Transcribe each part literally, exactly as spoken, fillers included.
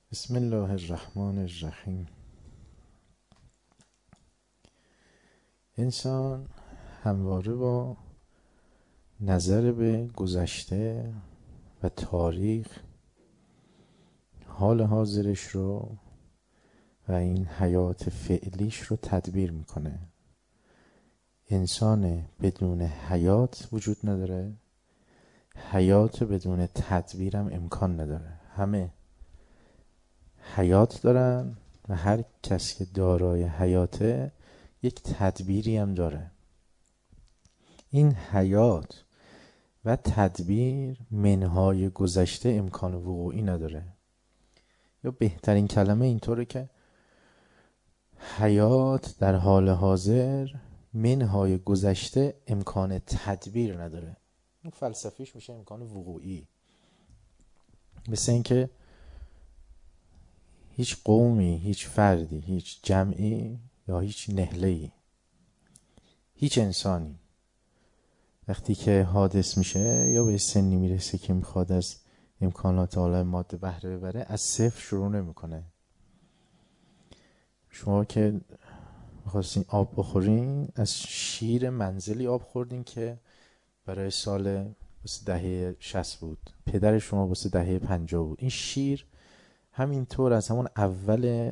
بسم الله الرحمن الرحیم. انسان همواره با نظر به گذشته و تاریخ حال حاضرش رو و این حیات فعلیش رو تدبیر میکنه. انسان بدون حیات وجود نداره، حیات بدون تدبیرم امکان نداره. همه حیات دارن و هر کس که دارای حیاته یک تدبیری هم داره. این حیات و تدبیر منهای گذشته امکان وقوعی نداره، یا بهترین کلمه اینطوره که حیات در حال حاضر منهای گذشته امکان تدبیر نداره. این فلسفیش میشه امکان وقوعی. مثل این که هیچ قومی، هیچ فردی، هیچ جمعی یا هیچ نهله‌ای، هیچ انسانی وقتی که حادث میشه یا به سنی میرسه که میخواد از امکانات عالم ماده بهره ببره، از صفر شروع نمیکنه. شما که میخواستین آب بخورین، از شیر منزلی آب خوردین که برای سال واسه دهه شصت بود، پدر شما واسه دهه پنجاه بود. این شیر همینطور از همون اول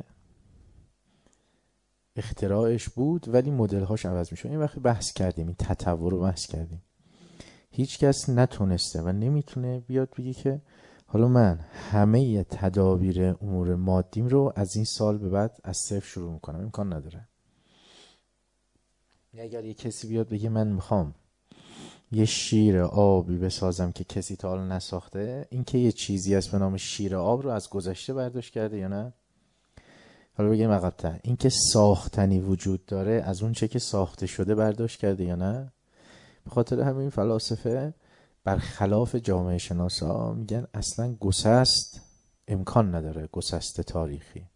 اختراعش بود، ولی مدل هاش عوض میشه. این وقتی بحث کردیم، این تطور رو بحث کردیم، هیچ کس نتونسته و نمیتونه بیاد بگه که حالا من همه تدابیر امور مادیم رو از این سال به بعد از صفر شروع میکنم. امکان نداره. اگر یه کسی بیاد بگه من میخوام یه شیر آبی بسازم که کسی تا حالا نساخته، این که یه چیزی هست به نام شیر آب رو از گذشته برداشت کرده یا نه؟ حالا بگیم عقب‌تر، این که ساختنی وجود داره از اون چه که ساخته شده برداشت کرده یا نه؟ به خاطر همین فلاسفه برخلاف جامعه شناسا میگن اصلا گسست امکان نداره، گسست تاریخی.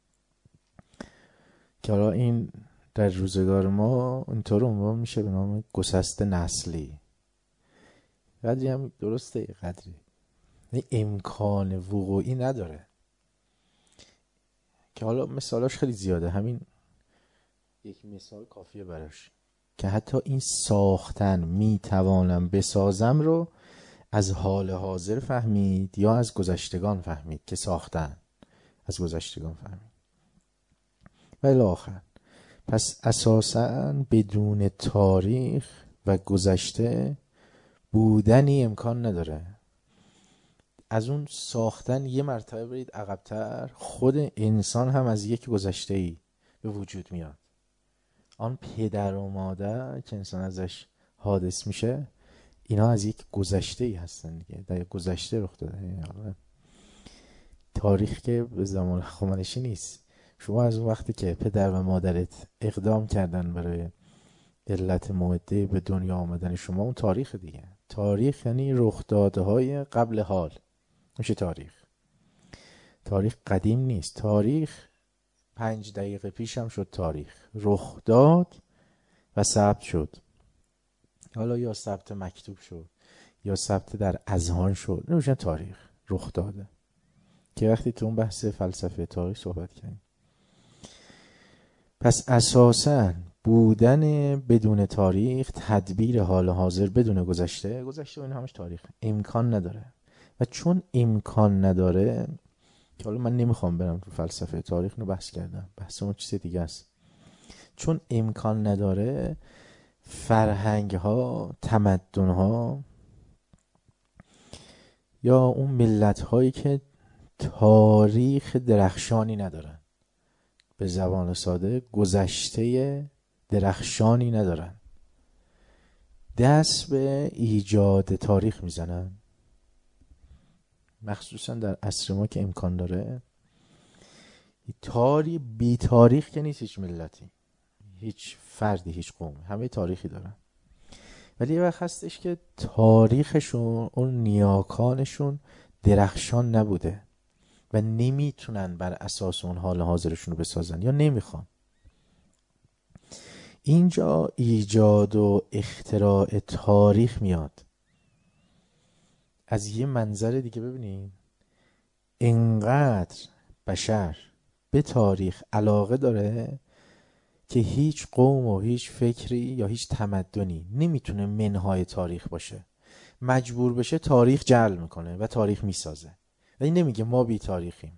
که حالا این در روزگار ما اینطور عنوان میشه به نام گسست نسلی. قدری هم درسته، قدری امکان وقوعی نداره. که حالا مثالاش خیلی زیاده، همین یک مثال کافیه براش که حتی این ساختن میتوانم بسازم رو از حال حاضر فهمید یا از گذشتگان فهمید که ساختن از گذشتگان فهمید و الی آخر. پس اساساً بدون تاریخ و گذشته بودنی امکان نداره. از اون ساختن یه مرتبه برید عقب‌تر، خود انسان هم از یک گذشته‌ای به وجود میاد. آن پدر و مادر که انسان ازش حادث میشه، اینا از یک گذشته‌ای هستن دیگه، در یک گذشته رخ داده. تاریخ که به زمان خامنشی نیست. شما از اون وقتی که پدر و مادرت اقدام کردن برای علت معده به دنیا آمدن شما، اون تاریخ دیگه. تاریخ یعنی رخدادهای قبل حال میشه تاریخ. تاریخ قدیم نیست. تاریخ پنج دقیقه پیش هم شد تاریخ، رخ داد و ثبت شد. حالا یا ثبت مکتوب شد یا ثبت در اذهان شد، نمیشه تاریخ، رخ داده. که وقتی تو اون بحث فلسفه تاریخ صحبت کردیم. پس اساساً بودن بدون تاریخ، تدبیر حال حاضر بدون گذشته، گذشته و این همش تاریخ، امکان نداره. و چون امکان نداره، که حالا من نمیخوام برم تو فلسفه تاریخ، رو بحث کردم، بحث اون چیز دیگه است. چون امکان نداره، فرهنگ ها، تمدن ها یا اون ملت هایی که تاریخ درخشانی ندارن، به زبان ساده گذشته درخشانی ندارن، دست به ایجاد تاریخ میزنن. مخصوصا در عصر ما که امکان داره، تاری بی تاریخ که نیست هیچ ملتی، هیچ فردی، هیچ قوم، همه تاریخی دارن. ولی یه وقت هستش که تاریخشون، اون نیاکانشون درخشان نبوده و نمیتونن بر اساس اون حال حاضرشون رو بسازن یا نمیخوان. اینجا ایجاد و اختراع تاریخ میاد. از یه منظر دیگه ببینید، انقدر بشر به تاریخ علاقه داره که هیچ قوم و هیچ فکری یا هیچ تمدنی نمیتونه منهای تاریخ باشه. مجبور بشه تاریخ جعل میکنه و تاریخ میسازه. ولی نمیگه ما بی تاریخیم.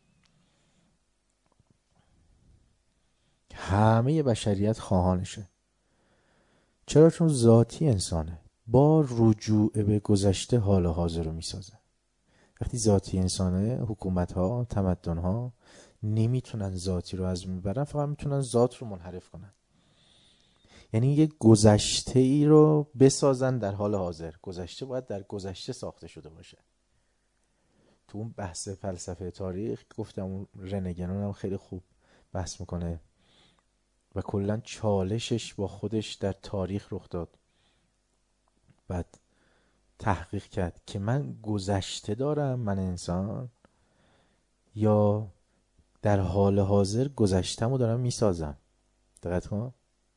همه بشریت خواهانشه. چرا؟ چون ذاتی انسانه. با رجوع به گذشته حال حاضر رو میسازه. وقتی ذاتی انسانه، حکومت ها، تمدن ها نمیتونن ذاتی رو از بین ببرن، فقط میتونن ذات رو منحرف کنن. یعنی یه گذشته ای رو بسازن در حال حاضر. گذشته باید در گذشته ساخته شده باشه. تو اون بحث فلسفه تاریخ گفتم اون رنگنون هم خیلی خوب بحث میکنه و کلا چالشش با خودش در تاریخ رخ داد. بعد تحقیق کرد که من گذشته دارم، من انسان، یا در حال حاضر گذشته‌مو دارم میسازم. دقت کن.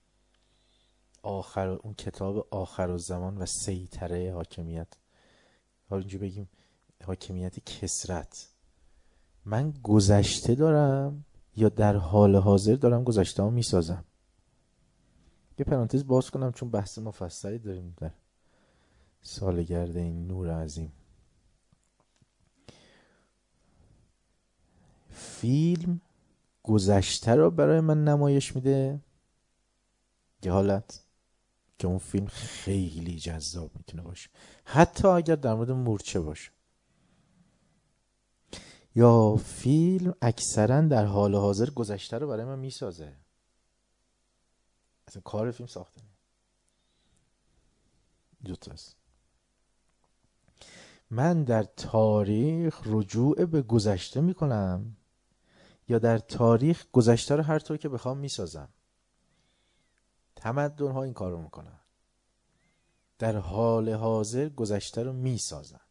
آخر اون کتاب آخر الزمان و سیطره حاکمیت، حالا اینجا بگیم حاکمیت کثرت، من گذشته دارم یا در حال حاضر دارم گذشته‌مو میسازم؟ یه پرانتز باز کنم چون بحث مفصلی داریم در سالگرد این نور عظیم. فیلم گذشته رو برای من نمایش میده، یه حالت که اون فیلم خیلی جذاب میتونه باشه، حتی اگر در مورد مورچه باشه. یا فیلم اکثرا در حال حاضر گذشته رو برای من میسازه. اصلا کار فیلم ساختنه. دوتاست. من در تاریخ رجوع به گذشته میکنم یا در تاریخ گذشته رو هر طور که بخوام میسازم. تمدن ها این کار رو میکنن. در حال حاضر گذشته رو میسازن.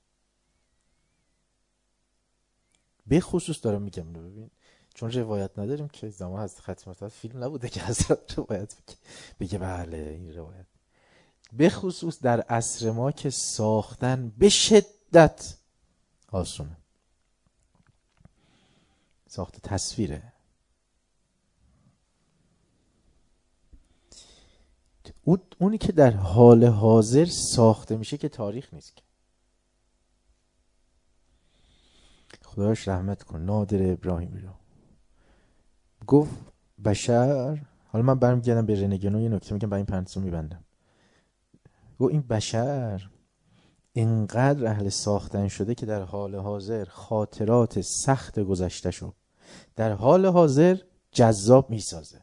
به خصوص دارم میگم رو ببین، چون روایت نداریم که زمان از ختمت فیلم نبوده که حضرت روایت بگه, بگه بله این روایت. به خصوص در عصر ما که ساختن به شدت آسونه. ساخت تصویره. اونی که در حال حاضر ساخته میشه که تاریخ نیست که. خداش رحمت کن نادر ابراهیمی رو گفت بشر، حالا من برمیگردم به رنگنو یه نکته میگم برای این پرانتز رو میبندم. گفت این بشر اینقدر اهل ساختن شده که در حال حاضر خاطرات سخت گذشته شو در حال حاضر جذاب میسازه.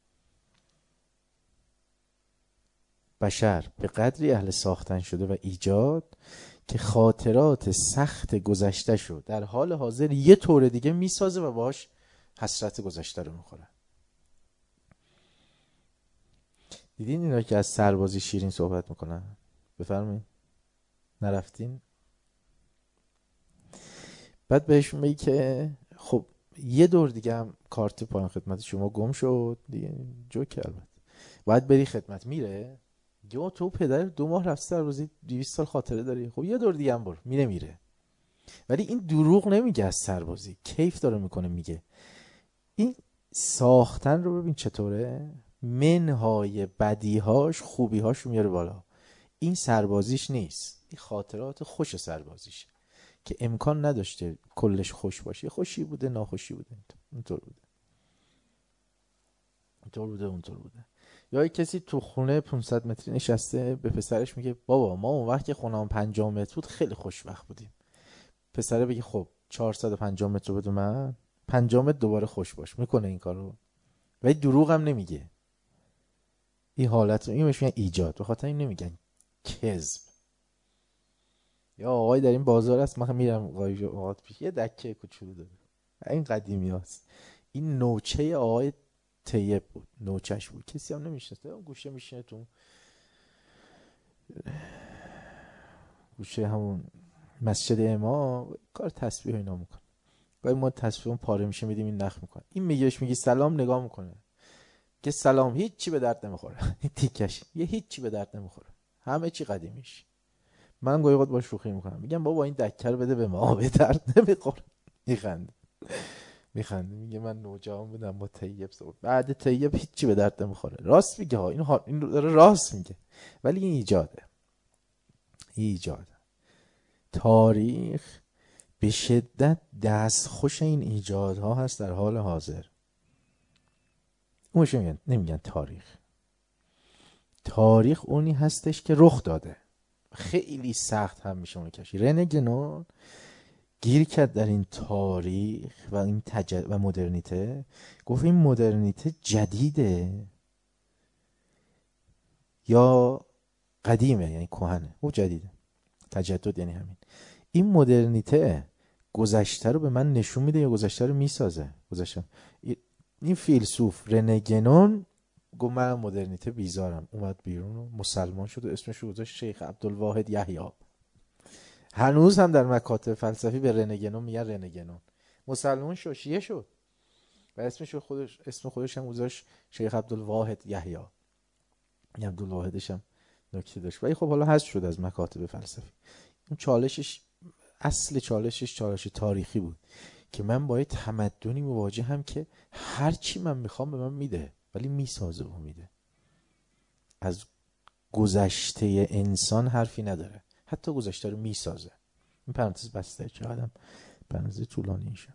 بشر به قدری اهل ساختن شده و ایجاد که خاطرات سخت گذشته شو در حال حاضر یه طور دیگه میسازه و باهاش حسرت گذشته رو میخوره. دیدین اینا که از سربازی شیرین صحبت میکنن؟ بفرمایید. نرفتین؟ بعد بهشون میگی که خب یه دور دیگه هم کارت پایان خدمت شما گم شد دیگه، جوک البته، باید بری خدمت. میره یا تو پدر دو ماه رفت سربازی دویست سال خاطره داری، خب یه دور دیگه هم برو. میره میره ولی این دروغ نمیگه از سربازی، کیف داره میکنه. میگه این ساختن رو ببین چطوره، منهای بدیهاش خوبیهاش رو میاره بالا. این سربازیش نیست، این خاطرات خوش سربازیش که امکان نداشته کلش خوش باشه، خوشی بوده ناخوشی بوده، اونطور بوده اونطور بوده اونطور بوده. یا کسی تو خونه پانصد متری نشسته به پسرش میگه بابا ما اون وقت که خونه‌مون پنجاه متر بود خیلی خوشبخت بودیم. پسره بگه خب چهارصد و پنجاه متر بده من، پنجاه متر دوباره خوش باش. میکنه این کارو ولی دروغ هم نمیگه. این حالت رو این بهش میگن ایجاد، به خاطر این نمیگن کذب. یا آقای در این بازار هست، من میرم اوقات پیش یه دکه کوچولو داره، این قدیمی هست، این نوچه آقای طیب بود، نوچهش بود، کسی هم نمیشناسه. اون گوشه میشینه تو گوشه همون مسجد امام کار تسبیح و اینا میکنه. گاهی ما تسبیح اون پاره میشه میدیم این نخ میکنه. این میگهش میگی سلام، نگاه میکنه که سلام هیچ چی به درد نمیخوره. این تیکش یه هیچ چی به درد نمیخوره، همه چی قدیمیش. من گاهی وقت باش شوخی میکنم، میگم بابا این دکه رو بده به ما، به درد نمیخوره. میخنده. میخنده میگه من نوجوان بودم با طیب صحبت، بعد طیب هیچی به درد نمیخوره. راست میگه ها، این ها این داره راست میگه. ولی این ایجاده، ایجاده. تاریخ به شدت دستخوش این ایجادها هست در حال حاضر. اونش میگن، نمیگن تاریخ. تاریخ اونی هستش که رخ داده. خیلی سخت هم میشه اون کشی. رنه گنون گیر کرد در این تاریخ و این تجد و مدرنیته. گفت این مدرنیته جدیده یا قدیمه، یعنی کهنه. او جدیده. تجدد یعنی همین. این مدرنیته گذشته رو به من نشون میده یا گذشته رو میسازه؟ گذشته. این فیلسوف رنه گنون گفت من مدرنیته بیزارم، اومد بیرون و مسلمان شد و اسمش رو گذاشت شیخ عبدالواحد یحیی. هنوز هم در مکاتب فلسفی به رنه گنون میگن رنه گنون. مسلمان شد، شیعه شد و اسمش خودش اسم خودش هم گذاشت شیخ عبدالواحد یحیی. این عبدالواحدش هم نکته داشت ولی خب حالا حذف شد از مکاتب فلسفی. اون چالشش، اصل چالشش چالش تاریخی بود که من با یه تمدنی مواجه هم که هر چی من میخوام به من میده ولی میسازه و میده. از گذشته انسان حرفی نداره، حتی گذشته رو میسازه. این پرانتز بسته که آدم پرانتز طولانی میشه.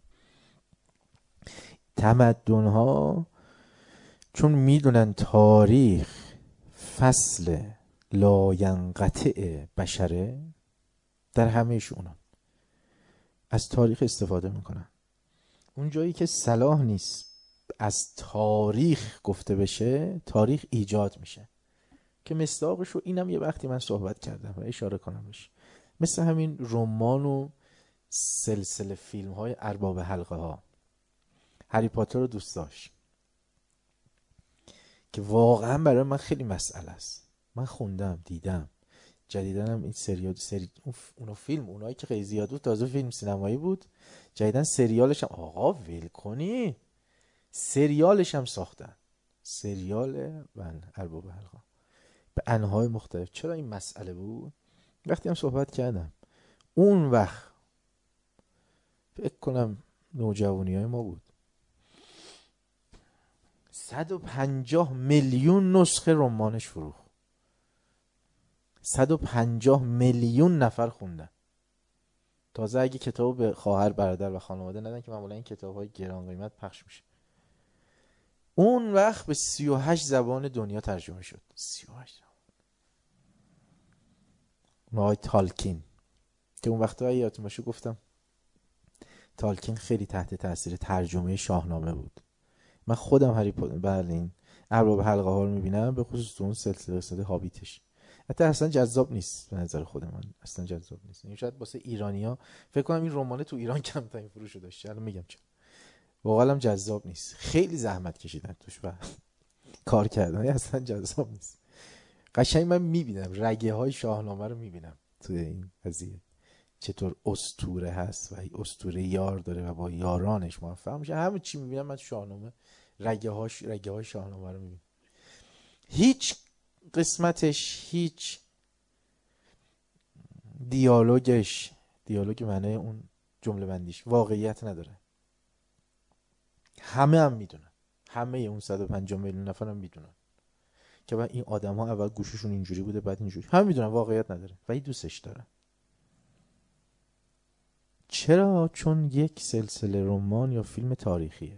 تمدن ها چون میدونن تاریخ فصل لاینقطع بشره، در همهش اونا از تاریخ استفاده میکنن. اون جایی که صلاح نیست از تاریخ گفته بشه، تاریخ ایجاد میشه. که مصداقش رو اینم یه وقتی من صحبت کردم و اشاره کنم بشه. مثل همین رمان و سلسله فیلم های ارباب حلقه ها. هری پاتر رو دوست داشت که واقعا برای من خیلی مسئله است. من خوندم، دیدم، جدیدن هم این سریال سری اونو فیلم اونایی که خیلی زیاد بود، تازه فیلم سینمایی بود، جدیدن سریالش هم آقا ول کنی، سریالش هم ساختن. سریال من ارباب حلقه به انواع مختلف. چرا این مسئله بود؟ وقتی هم صحبت کردم اون وقت فکر کنم نوجوانی های ما بود، صد و پنجاه میلیون نسخه رمانش فروخت. صد و پنجاه میلیون نفر خوندن. تازه اگه کتاب به خواهر برادر و خانواده ندن که معمولا این کتاب های گران قیمت پخش میشه. اون وقت به سی و هشت زبان دنیا ترجمه شد. سی و هشت زبان. نوای تالکین که اون وقت یادتون باشه گفتم تالکین خیلی تحت تاثیر ترجمه شاهنامه بود. من خودم هری پاتر بله این ارباب حلقه ها رو میبینم، به خصوص تو اون سلسله قصه هابیتش. حتی اصلا جذاب نیست به نظر خود من، اصلا جذاب نیست. این شاید واسه ایرانی‌ها فکر کنم این رمان تو ایران کم تا این فروش داشته. الان میگم چرا. واقعا هم جذاب نیست. خیلی زحمت کشیدن توش و کار کردن، اصلا جذاب نیست. قشنگ من میبینم رگه های شاهنامه رو میبینم تو این قضیه، چطور اسطوره هست و این اسطوره یار داره و با یارانش موفق میشه. همه چی میبینم من تو شاهنامه، رگه هاش رگه های شاهنامه رو میبینم. هیچ قسمتش، هیچ دیالوگش، دیالوگ معنی اون جمله بندیش واقعیت نداره. همه هم میدونن، همه اون صد و پنجاه میلیون نفر هم میدونن که بعد این آدم ها اول گوششون اینجوری بوده بعد اینجوری. همه میدونن واقعیت نداره ولی دوستش دارن. چرا؟ چون یک سلسله رمان یا فیلم تاریخیه.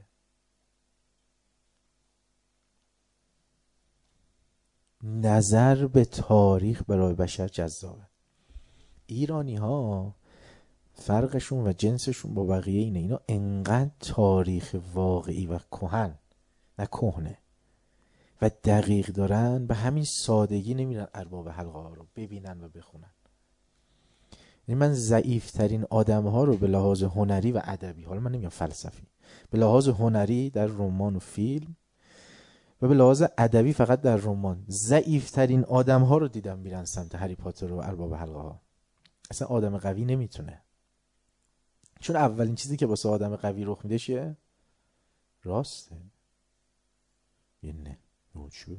نظر به تاریخ برای بشر جذابه. ایرانی ها فرقشون و جنسشون با بقیه اینه، اینا انقدر تاریخ واقعی و کهن نه کهنه و دقیق دارن، به همین سادگی نمیرن ارباب حلقه ها رو ببینن و بخونن. یعنی من ضعیفترین آدم ها رو به لحاظ هنری و ادبی، حالا من نمیگم فلسفی، به لحاظ هنری در رمان و فیلم و به لحاظ ادبی فقط در رمان، ضعیفترین آدم ها رو دیدم میرن سمت هری پاتر و ارباب حلقه ها. اصلا آدم قوی نمیتونه، چون اولین چیزی که واسه آدم قوی رخ میده چیه؟ راسته. یه نه نوچونه.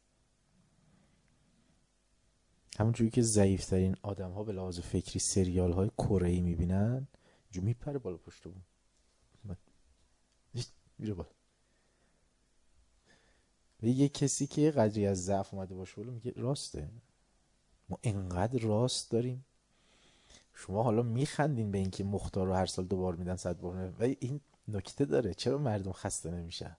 همونجوری که ضعیفترین آدم ها به لحاظ فکری سریال های کره‌ای میبینن، جو میپره بالا پشت بود. میره بالا. و یه کسی که قدری از ضعف اومده باشه بالا میگه راسته، ما اینقدر راست داریم. شما حالا میخندین به اینکه مختار رو هر سال دوبار میدن صد بار، ولی این نکته داره، چرا مردم خسته نمیشن؟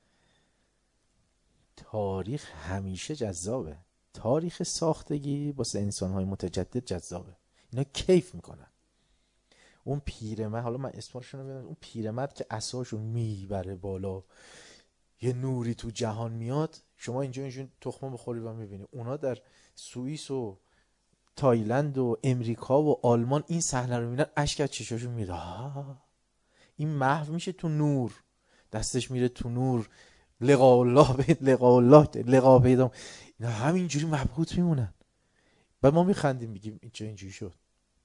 تاریخ همیشه جذابه. تاریخ ساختگی واسه انسان‌های متجدد جذابه. اینا کیف میکنن. اون پیرمرد، حالا من اسمشون رو میدونم، اون پیرمرد که عصاشو میبره بالا یه نوری تو جهان میاد، شما اینجا اینجا تخمه بخوری و میبینی. اونا در سوئیس و تایلند و امریکا و آلمان این صحنه رو میبینن، اشک از چشاشون میاد. این محو میشه تو نور، دستش میره تو نور، لقا الله بید لقا الله لقا پیدا، اینا همینجوری مبهوت میمونن. بعد ما میخندیم میگیم اینجا اینجوری شد.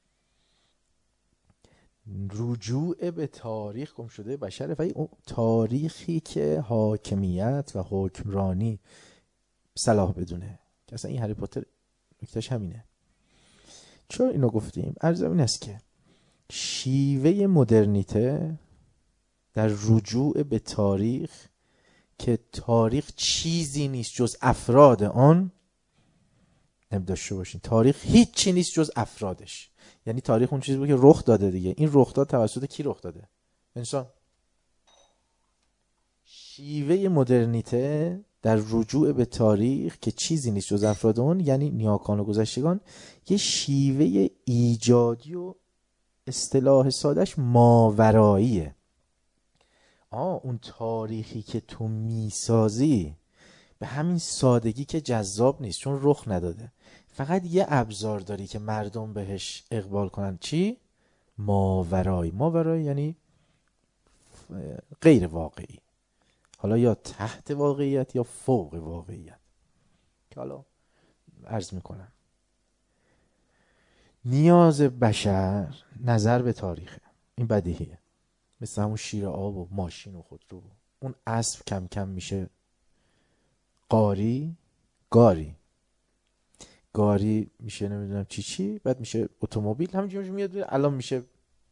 رجوع به تاریخ گم شده بشره، و اون تاریخی که حاکمیت و حکمرانی صلاح بدونه، که اصلا این هری پاتر نکتهش همینه. چرا اینو گفتیم؟ عرض این است که شیوه مدرنیته در رجوع به تاریخ، که تاریخ چیزی نیست جز افراد آن، نمی‌داشته باشین. تاریخ هیچ چی نیست جز افرادش. یعنی تاریخ اون چیزی بود که رخ داده دیگه. این رخ داد توسط کی رخ داده؟ انسان. شیوه مدرنیته در رجوع به تاریخ که چیزی نیست جز افراد اون، یعنی نیاکان و گذشتگان، یه شیوه ایجادی و اصطلاح سادش ماوراییه. آه اون تاریخی که تو میسازی به همین سادگی که جذاب نیست، چون رخ نداده. فقط یه ابزار داری که مردم بهش اقبال کنن. چی؟ ماورایی. ماورایی یعنی غیر واقعی، حالا یا تحت واقعیت یا فوق واقعیت، که حالا عرض میکنم. نیاز بشر نظر به تاریخه، این بدیهیه. مثل همون شیر آب و ماشین و خودرو. اون اسب کم کم میشه قاری، گاری، گاری میشه نمیدونم چی چی، بعد میشه اتومبیل، همینجوری میاد الان میشه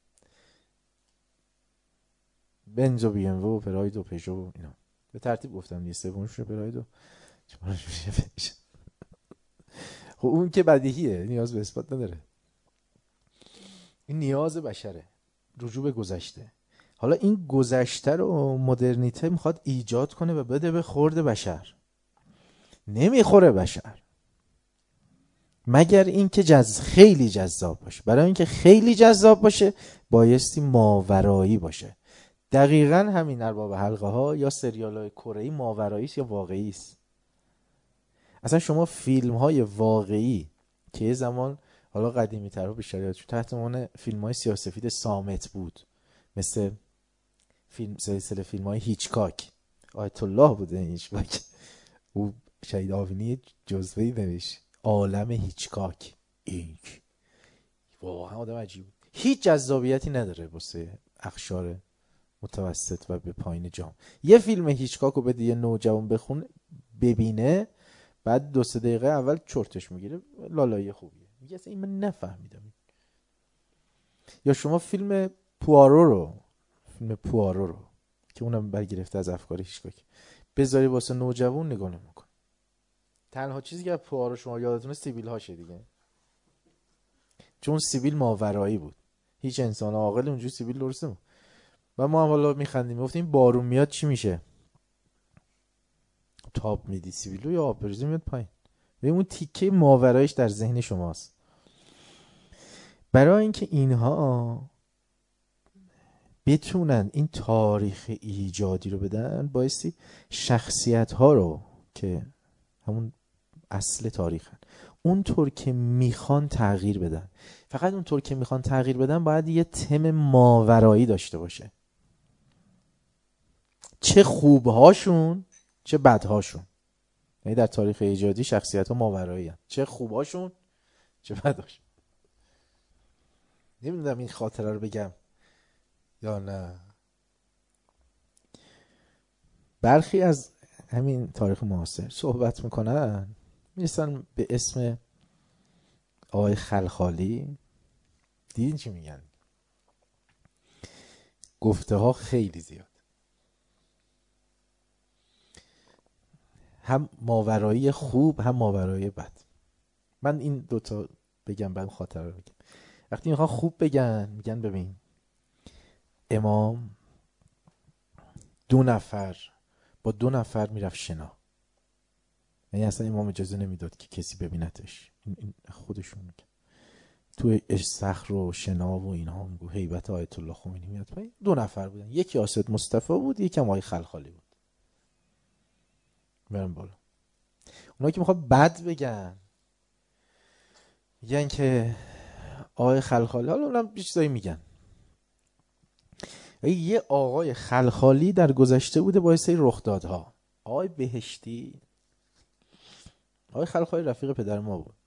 بنز و بی ام و پراید و پژو و اینا. به ترتیب گفتم دیگه، سومش پراید و چهارمش میشه پژو. خب اون که بدیهیه، نیاز به اثبات نداره. این نیاز بشره، رجوع به گذشته. حالا این گذشته رو مدرنیته میخواد ایجاد کنه و بده به خورد بشر. نمیخوره بشر، مگر اینکه جز خیلی جذاب باشه. برای اینکه خیلی جذاب باشه بایستی ماورایی باشه. دقیقاً همین ارباب حلقه ها یا سریال های کره‌ای ماورایی است یا واقعی است. اصلا شما فیلم های واقعی که یه زمان، حالا قدیمی تر و بیشتر یادشون، تحت عنوان فیلم های سیاه‌سفید صامت بود، مثل فیلم سلسله فیلم های هیچکاک. آیت الله بوده هیچکاک، او شهید آوینی جزوه‌ای نوشت عالم هیچکاک. این واقعا آدم عجیب بود. هیچ جذابیتی نداره واسه اقشار متوسط و به پایین جام. یه فیلم هیچکاک رو بده یه نوجوان بخونه ببینه، بعد دو سه دقیقه اول چرتش میگیره، لالایی خوبیه، میگه اصلا این من نفهمیدم. یا شما فیلم پوارو رو فیلم پوارو رو که اونم برگرفته از افکار هیچکاک بذاری واسه نوجوان، نگاه نمی‌کنه. تنها چیزی که پوارو شما یادتونه سیبیل هاشه دیگه، چون سیبیل ماورایی بود. هیچ انسان عاقل اونجوری سیبیل درست نمی‌کنه. و ما هم حالا میخندیم، میگفتیم بارون میاد چی میشه؟ تاب میدی سیبیلو یا آب بریزی میاد پایین. و اون تیکه ماورایش در ذهن شماست. برای اینکه اینها بتونن این تاریخ ایجادی رو بدن، بایستی شخصیت ها رو که همون اصل تاریخن اونطور که میخوان تغییر بدن. فقط اونطور که میخوان تغییر بدن باید یه تم ماورایی داشته باشه، چه خوبهاشون چه بدهاشون. یعنی در تاریخ ایجادی شخصیت ها ماورایی هست، چه خوبهاشون چه بدهاشون. نمیدونم این خاطره رو بگم یا نه. برخی از همین تاریخ معاصر صحبت میکنن، میرسن به اسم آقای خلخالی. دیدین چی میگن؟ گفته ها خیلی زیاد. هم ماورایی خوب هم ماورایی بد. من این دوتا بگم بعد خاطر رو بگم. وقتی میخوان خوب بگن میگن ببین امام دو نفر با دو نفر میرفت شنا، یعنی اصلا امام اجازه نمیداد که کسی ببینتش. این, این خودشون میگن تو صخر و شنا و اینها میگو هیبت آیت الله خمینی میاد پایین. دو نفر بودن، یکی آسد مصطفی بود، یکی هم آقای خلخالی بود. برم بالا. اونایی که میخواد بد بگن میگن که آقای خلخالی، حالا اونم بیشتری میگن یه آقای خلخالی در گذشته بوده با سری رخدادها. آقای بهشتی، آقای خلخالی رفیق پدر ما بود،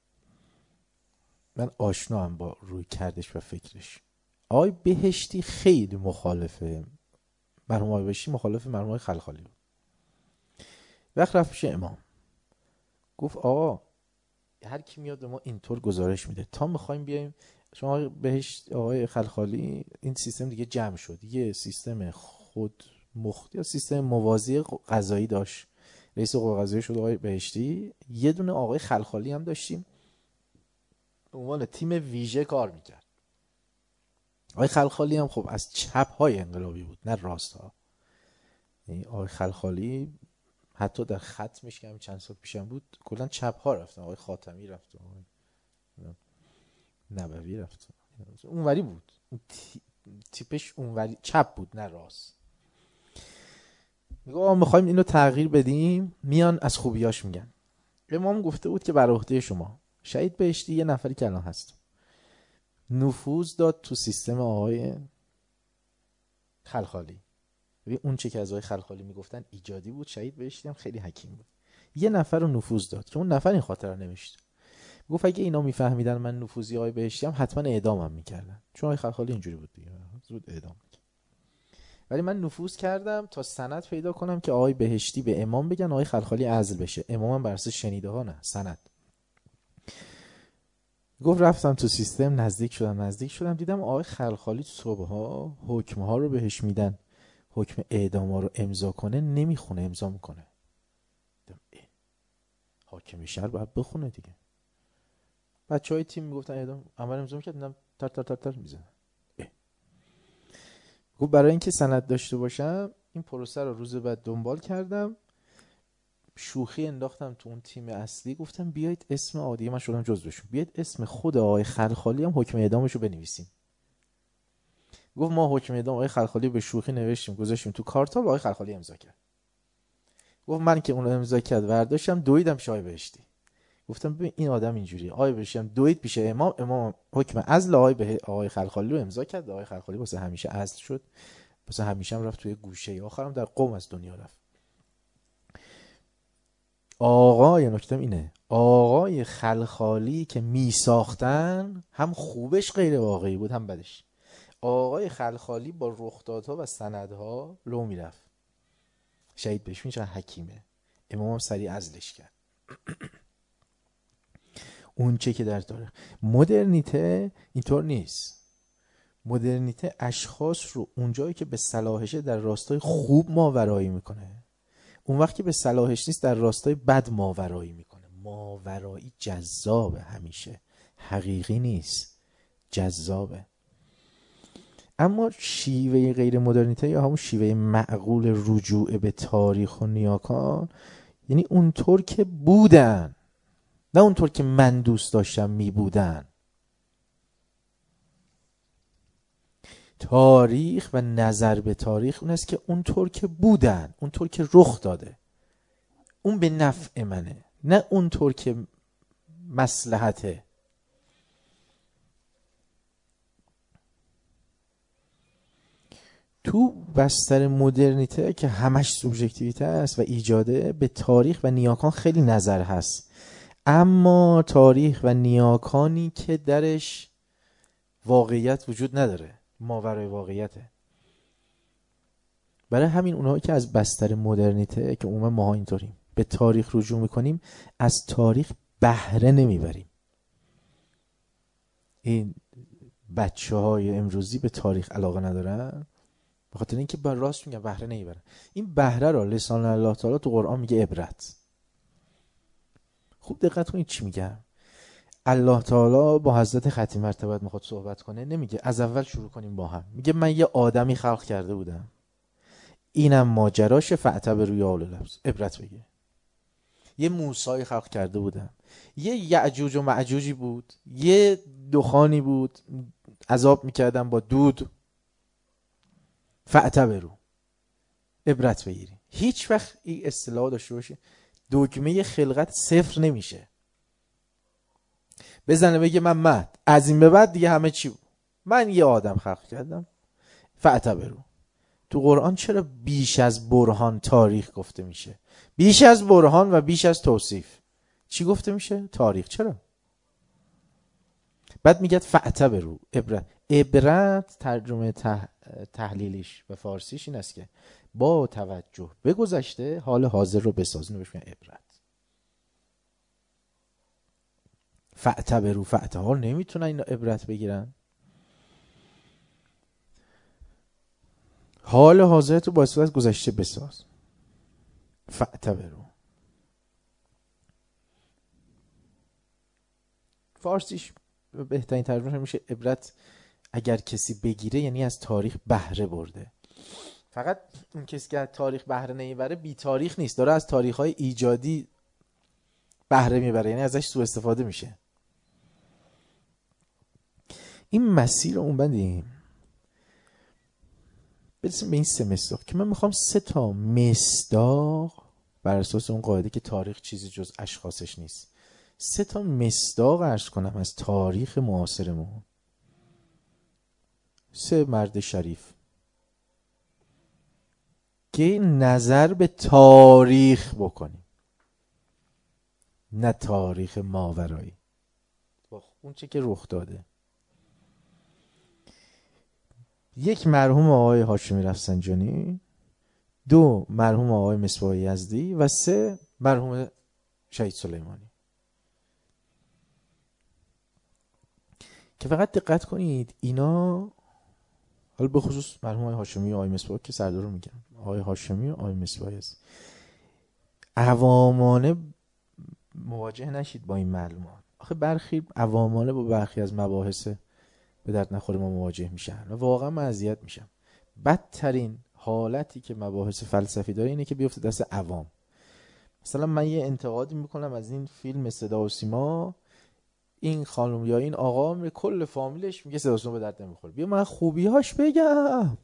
من آشنا هم با روی کردش و فکرش. آقای بهشتی خیلی مخالفه مرحوم آقای بهشتی، مخالف مرحوم آقای خلخالی بود. وقت رفت پیش امام گفت آقا هر کی میاد به ما اینطور گزارش میده، تا میخوایم بیایم شما آقای بهشت آقای خلخالی این سیستم دیگه جمع شد، یه سیستم خود مخت یا سیستم موازی قضایی داشت، رئیس قوه قضاییه شد آقای بهشتی، یه دونه آقای خلخالی هم داشتیم به عنوان تیم ویژه کار میکرد. آقای خلخالی هم خب از چپ های انقلابی بود نه راست ها. یعنی آقای خلخالی حتی در ختمش که همین چند سال پیشم بود کلا چپ ها رفتن، آقای خاتمی رفت، آقای نبوی رفت، اونوری بود، اون تیپش اونوری چپ بود نه راست. میگه آقا میخوایم اینو تغییر بدیم، میان از خوبیاش میگن. امام گفته بود که بر عهده شما. شهید بهشتی یه نفری که الان هست نفوذ داد تو سیستم آقای خلخالی. ببین اون چه که از آقای خلخالی میگفتن ایجادی بود، شهید بهشتی هم خیلی حکیم بود. یه نفر رو نفوذ داد که اون نفر این خاطر نوشت. گفت اگه اینا میفهمیدن من نفوذی آقای بهشتی هم حتما اعدامم میکردن، چون آقای خلخالی اینجوری بود دیگه، زود اعدام میکرد. ولی من نفوذ کردم تا سند پیدا کنم که آقای بهشتی به امام بگن آقای خلخالی عزل بشه، امام بر اساس شنیده ها نه سند. گفت رفتم تو سیستم، نزدیک شدم نزدیک شدم دیدم آقای خلخالی صبح ها حکم ها رو بهش میدن، حکم اعدام ها رو امضا کنه نمیخونه، امضا میکنه. حاکم شهر باید بخونه دیگه. بچهای تیم میگفتن اعدام، عمل امضا میکرد، دیدم تر تر تر تر میزنن. گفت برای اینکه سند داشته باشم این پروسه رو روز بعد دنبال کردم، شوخی انداختم تو اون تیم اصلی، گفتم بیایید اسم عادی من شدم جزوشون، بیایید اسم خود آقای خلخالی هم حکم اعدامشو بنویسیم. گفت ما حکم اعدام آقای خلخالی به شوخی نوشتیم گذاشتیم تو کارتال، آقای خلخالی امضا کرد. گفت من که اون رو امضا کرد ورداشتم دویدم پیش آقای بهشتی، گفتم ببین این آدم اینجوریه. آقای بهشتی هم دوید پیش امام، امام حکم عزل آقای به آقای خلخالی رو امضا کرد، آقای خلخالی واسه همیشه عزل شد، واسه همیشه هم رفت توی گوشه، آخرام در قم از دنیا رفت. آقای نکتم اینه آقای خلخالی که می ساختن هم خوبش غیر واقعی بود هم بدش. آقای خلخالی با رخدادها و سندها لو می رفت. شهید بهش میشه حکیمه، امام هم سریع عزلش کرد. اون چه که در داره مدرنیته اینطور نیست. مدرنیته اشخاص رو اونجایی که به صلاحشه در راستای خوب ماورایی میکنه، اون وقت که به صلاحش نیست در راستای بد ماورایی میکنه. ماورایی جذابه، همیشه حقیقی نیست، جذابه. اما شیوه غیر مدرنیته یا همون شیوه معقول رجوع به تاریخ و نیاکان، یعنی اونطور که بودن نه اونطور که من دوست داشتم می بودن. تاریخ و نظر به تاریخ اون است که اونطور که بودن، اونطور که رخ داده، اون به نفع منه، نه اونطور که مصلحته. تو بستر مدرنیته که همش سوبژکتیویته است و ایجاده، به تاریخ و نیاکان خیلی نظر هست، اما تاریخ و نیاکانی که درش واقعیت وجود نداره، ماورای واقعیته. برای همین اونهایی که از بستر مدرنیته که عموما ما اینطوریم به تاریخ رجوع میکنیم، از تاریخ بهره نمیبریم. این بچه های امروزی به تاریخ علاقه ندارن، به خاطر اینکه با راست میگن بهره نمیبرن. این بهره را لسان الله تعالی تو قرآن میگه عبرت. خوب دقت کنید چی میگم. الله تعالی با حضرت ختم مرتبت میخواد صحبت کنه، نمیگه از اول شروع کنیم با هم، میگه من یه آدمی خلق کرده بودم، اینم ماجراش، فاعتبروا یا اولو الابصار، عبرت بگیر. یه موسی خلق کرده بودم، یه یعجوج و معجوجی بود، یه دخانی بود عذاب میکردم با دود، فاعتبروا، عبرت بگیریم. هیچ وقت این اصطلاح داشته باشه دگمه خلقت صفر نمیشه. بزنه بگه من مهد از این به بعد دیگه همه چی بود، من یه آدم خلق کردم، فاعتبروا. تو قرآن چرا بیش از برهان تاریخ گفته میشه؟ بیش از برهان و بیش از توصیف چی گفته میشه؟ تاریخ. چرا؟ بعد میگه فاعتبروا، عبرت. عبرت ترجمه تح... تحلیلیش و فارسیش این است که با توجه به گذشته حال حاضر رو بسازین و بهش میگن عبرت. فاعتبروا، فاعتبار نمیتونن اینا عبرت بگیرن. حال حاضرت رو با استفاده از گذشته بساز. فاعتبروا. فارسیش بهترین ترجمه میشه عبرت اگر کسی بگیره یعنی از تاریخ بهره برده. فقط اون کسی که از تاریخ بهره نمیبره بی تاریخ نیست، داره از تاریخ‌های ایجادی بهره میبره، یعنی ازش سوء استفاده میشه. این مسیر رو اون بندیم برسیم به این سه مصداق که من میخوام سه تا مصداق بر اساس اون قاعده که تاریخ چیزی جز اشخاصش نیست، سه تا مصداق عرض کنم از تاریخ معاصرمون. سه مرد شریف که نظر به تاریخ بکنیم، نه تاریخ ماورایی، اون چه که رخ داده. یک مرحوم آقای هاشمی رفسنجانی، دو مرحوم آقای مصباح یزدی و سه مرحوم شهید سلیمانی. که فقط دقت کنید اینا، حالا به خصوص مرحوم آقای هاشمی و آقای مصباح که سردار رو میگم، آقای هاشمی و آقای مصباح یزدی، عوامانه مواجه نشید با این معلومات. آخه برخی عوامانه با برخی از مباحث به درد نخوره ما مواجه میشن و واقعا من اذیت میشم. بدترین حالتی که مباحث فلسفی داره اینه که بیفته دست عوام. مثلا من یه انتقادی میکنم از این فیلم صدا و سیما، این خانم یا این آقا میره کل فامیلش میگه صدا و سیما به درد نمیخوره، بیا من خوبی‌هاش بگم.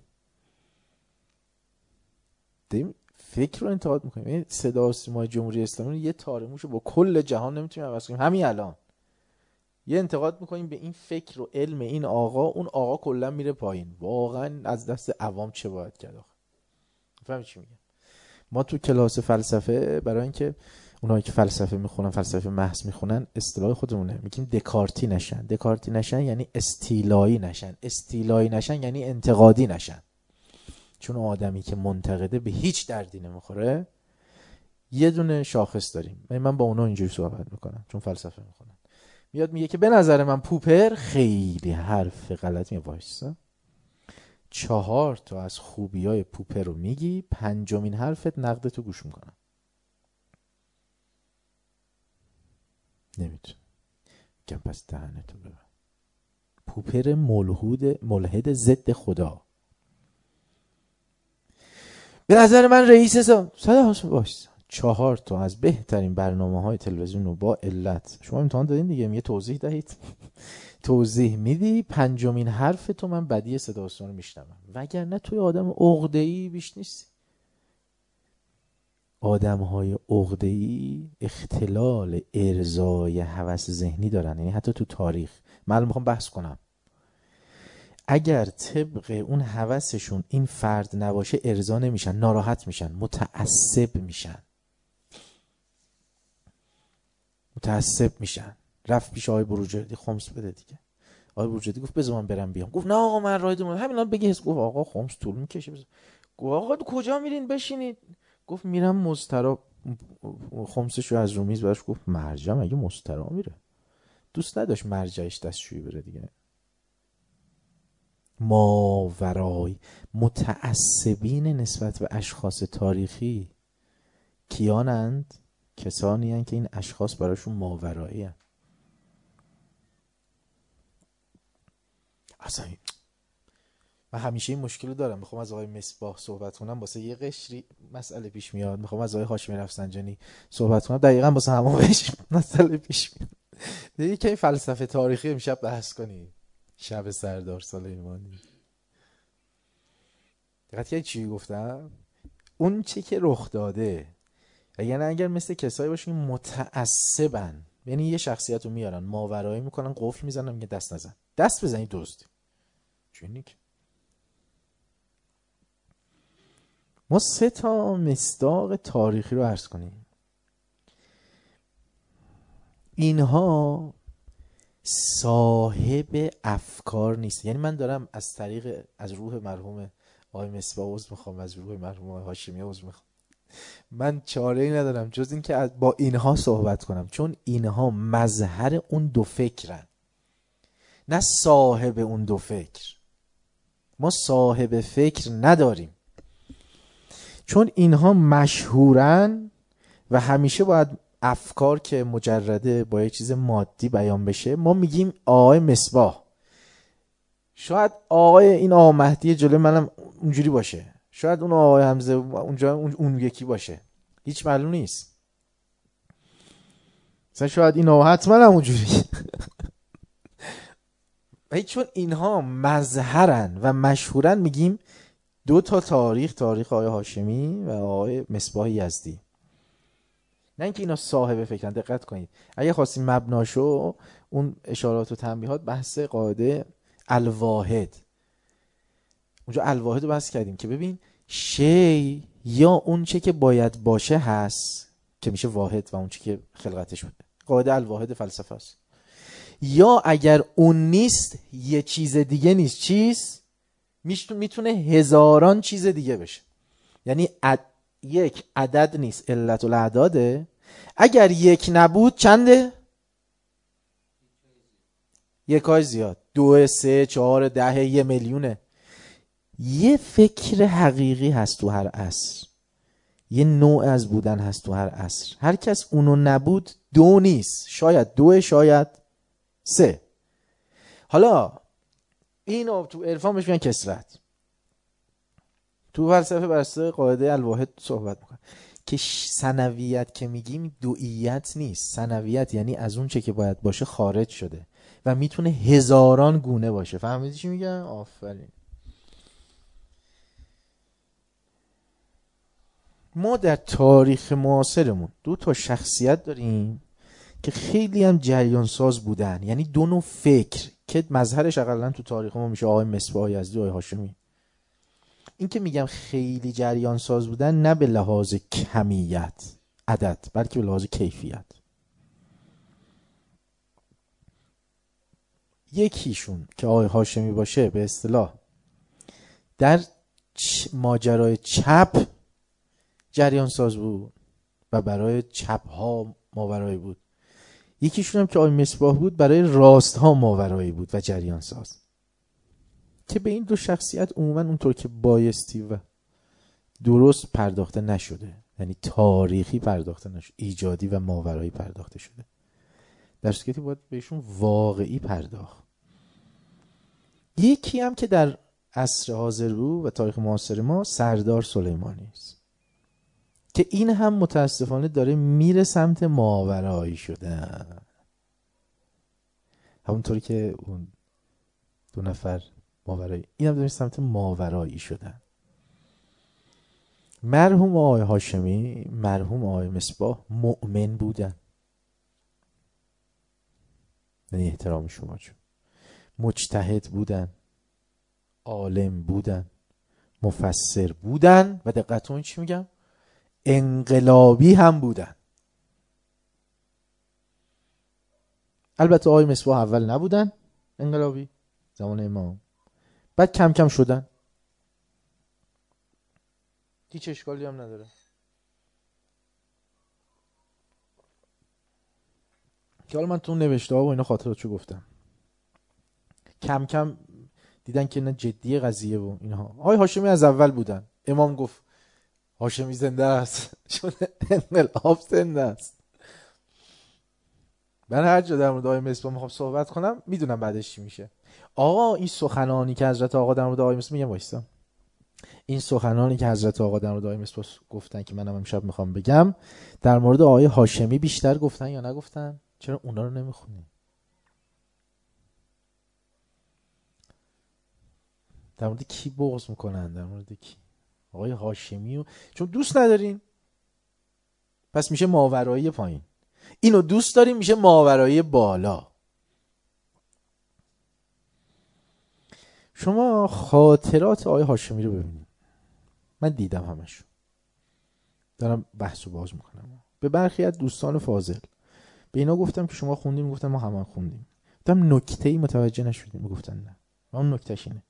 دیم فکر رو انتقاد میکنیم. این صدا و سیما جمهوری اسلامی یه تارموشو با کل جهان نمیتونیم عوض کنیم. همین الان یه انتقاد میکنیم به این فکر و علم این آقا، اون آقا کلا میره پایین. واقعا از دست عوام چه باید کرد آخه؟ فهمی چی میگم؟ ما تو کلاس فلسفه برای اینکه اونایی که فلسفه میخونن، فلسفه محض میخونن، اصطلاح خودمونه میگیم دکارتی نشن. دکارتی نشن یعنی استیلایی نشن. استیلایی نشن یعنی انتقادی نشن. چون آدمی که منتقده به هیچ دردی نمیخوره یه دونه شاخص داریم. من با اونا اینجوری صحبت میکنم چون فلسفه میخونن. میاد میگه که به نظر من پوپر خیلی حرف غلطی وایسا، چهار تا از خوبیای پوپر رو میگی، پنجمین حرفت نقدتو گوش میکنم. نمیتون گم پس دهنتو ببن. پوپر ملحود ملحد ضد خدا. به نظر من رئیس سا صدا وایسا، چهار تا از بهترین برنامه‌های تلویزیون رو با علت، شما امتحان دادین دیگه، میگه توضیح دهید، توضیح میدی، پنجمین حرف تو من بدی صدا و سیما رو میشنوم. وگرنه توی آدم عقده‌ای بیش نیست. آدم‌های عقده‌ای اختلال ارضای هوس ذهنی دارن، یعنی حتی تو تاریخ. من میخوام بحث کنم اگر طبق اون هوسشون این فرد نباشه ارضا نمیشن، ناراحت میشن، متعصب میشن. متعصب میشن. رفت پیش آقای بروجردی، خمس بده دیگه. آقای بروجردی گفت بذار من برم بیام. گفت نه آقا من راه دارم. همین بگه. گفت آقا خمس طول میکشه. بذار. گفت آقا کجا میرین بشینید؟ گفت میرم مسترا. خمسشو از رو میز براش گفت مرجع مگه مسترا میره؟ دوست نداشت مرجعش دستشویی بره دیگه. ماورایی. متعصبین نسبت به اشخاص تاریخی کیانند؟ کسانی هستند که این اشخاص براشون ماورایی هستند. اصلا من همیشه این مشکل رو دارم، میخوام از آقای مصباح صحبت کنم واسه یه قشری مسئله پیش میاد، میخوام از آقای هاشمی رفسنجانی صحبت کنم دقیقاً واسه همون قشر مسئله پیش میاد. دیگه که این فلسفه تاریخی امشب بحث کنی، شب سردار سلیمانی. دقت کردی چی گفتم؟ اون چی که رخ داده، یعنی اگر مثل کسایی باشین متعصبن، یعنی یه شخصیت رو میارن ماورایی میکنن، قفل میزنن، میگه دست نزن، دست بزنی دزد. چونی که ما سه تا مصداق تاریخی رو عرض کنیم. اینها صاحب افکار نیست. یعنی من دارم از طریق از روح مرحوم آقای مصباح عذر میخوام، از روح مرحوم آقای هاشمی عذر میخوام، من چاره ای ندارم جز این که با اینها صحبت کنم، چون اینها مظهر اون دو فکرن، نه صاحب اون دو فکر. ما صاحب فکر نداریم، چون اینها مشهورن و همیشه باید افکار که مجرده با یه چیز مادی بیان بشه. ما میگیم آقای مصباح، شاید آقای این آقا مهدی جلوی منم اونجوری باشه، شاید اون آقای حمزه اونجا اون, اون یکی باشه، هیچ معلوم نیست. مثلا شاید این آقا حتما هم اونجوری. ولی چون اینها مظهرن و مشهورن میگیم دو تا تاریخ، تاریخ آقای هاشمی و آقای مصباح یزدی. نه اینکه اینا صاحب فکرن. دقت کنید اگه خواستیم مبناشو، اون اشارات و تنبیهات بحث قاعده الواحد، اونجا الواحد رو بحث کردیم که ببین شی یا اون چه که باید باشه هست که میشه واحد و اون چه که خلقتش بوده، قاعده الواحد فلسفه است. یا اگر اون نیست یه چیز دیگه نیست، چیز میتونه هزاران چیز دیگه بشه. یعنی عد... یک عدد نیست، علت الاعداده. اگر یک نبود چنده؟ یکای زیاد، دو، سه، چهار، ده، یه میلیونه. یه فکر حقیقی هست تو هر عصر، یه نوع از بودن هست تو هر عصر. هر کس اونو نبود دو نیست، شاید دو، شاید سه. حالا اینو تو عرفان بهش میگن کسرت، تو فلسفه بر اساس قاعده الواحد صحبت میکنه که ثنویت که میگیم دوئیت نیست. ثنویت یعنی از اون چه که باید باشه خارج شده و میتونه هزاران گونه باشه. فهمیدی چی میگم؟ آفرین. ما در تاریخ معاصرمون دو تا شخصیت داریم که خیلی هم جریان ساز بودن، یعنی دو نوع فکر که مظهرش اقلا تو تاریخ ما میشه آقای مصباح یزدی و آقای هاشمی. این که میگم خیلی جریان ساز بودن نه به لحاظ کمیت عدد، بلکه به لحاظ کیفیت. یکیشون که آقای هاشمی باشه به اصطلاح در ماجرای چپ جریان ساز بود و برای چپ ها ماورایی بود. یکیشون هم که آقای مصباح بود برای راست ها ماورایی بود و جریان ساز. که به این دو شخصیت عموما اونطور که بایستی و درست پرداخته نشده، یعنی تاریخی پرداخته نشده، ایجادی و ماورایی پرداخته شده، در صورتی باید بهشون واقعی پرداخت. یکی هم که در عصر حاضر رو و تاریخ معاصر ما سردار سلیمانی است که این هم متاسفانه داره میره سمت ماورایی شده، همونطوری که اون دو نفر ماورایی، این هم داره سمت ماورایی شده. مرحوم آقای هاشمی، مرحوم آقای مصباح مؤمن بودن، یعنی احترام شما چون مجتهد بودن، عالم بودن، مفسر بودن و دقیقاً چی میگم؟ انقلابی هم بودن. البته آقای مصباح اول نبودن انقلابی زمان امام، بعد کم کم شدن، هیچ اشکالی هم نداره. که حالا من تو نوشته ها و اینا خاطراتشو گفتم، کم کم دیدن که نه جدی قضیه و اینها. آقای هاشمی از اول بودن. امام گفت هاشمی زنده است، چون انقلاب زنده است. من هر جا در مورد آقای مصباح میخوام صحبت کنم میدونم بعدش چی میشه. آقا این سخنانی که حضرت آقا در مورد آقای مصباح میگم وایسا، این سخنانی که حضرت آقا در مورد آقای مصباح گفتن که منم امشب میخوام بگم، در مورد آقای هاشمی بیشتر گفتن یا نگفتن؟ چرا اونا رو نمیخونی؟ در مورد کی بغض میکنن؟ در مورد کی؟ آقای هاشمی رو چون دوست ندارین پس میشه ماورایی پایین، اینو دوست داریم میشه ماورایی بالا. شما خاطرات آقای هاشمی رو ببینید، من دیدم همشو، دارم بحثو باز میکنم. به برخی از دوستان فاضل به اینا گفتم که شما خوندیم، گفتم ما هم خوندیم. گفتم نکته‌ای متوجه نشدیم، گفتن نه. اون نکتهش اینه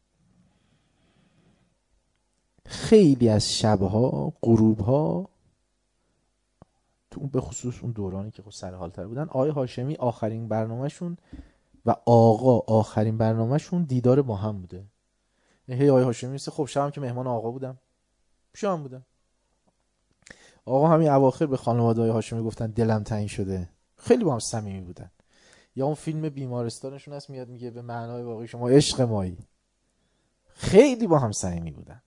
خیلی از شبها غروبها تو اون به خصوص اون دورانی که خب سرحال‌تر بودن، آقای هاشمی آخرین برنامهشون و آقا آخرین برنامهشون دیدار با هم بوده. هی آقای هاشمی میگه خب شبم که مهمان آقا بودم، شام بودم. آقا همین اواخر به خانواده آقای هاشمی گفتن دلم تنگ شده، خیلی با هم صمیمی بودن. یا اون فیلم بیمارستانشون هست میاد میگه به معنای واقعی شما عشق مایی، خیلی با هم صمیمی بودن.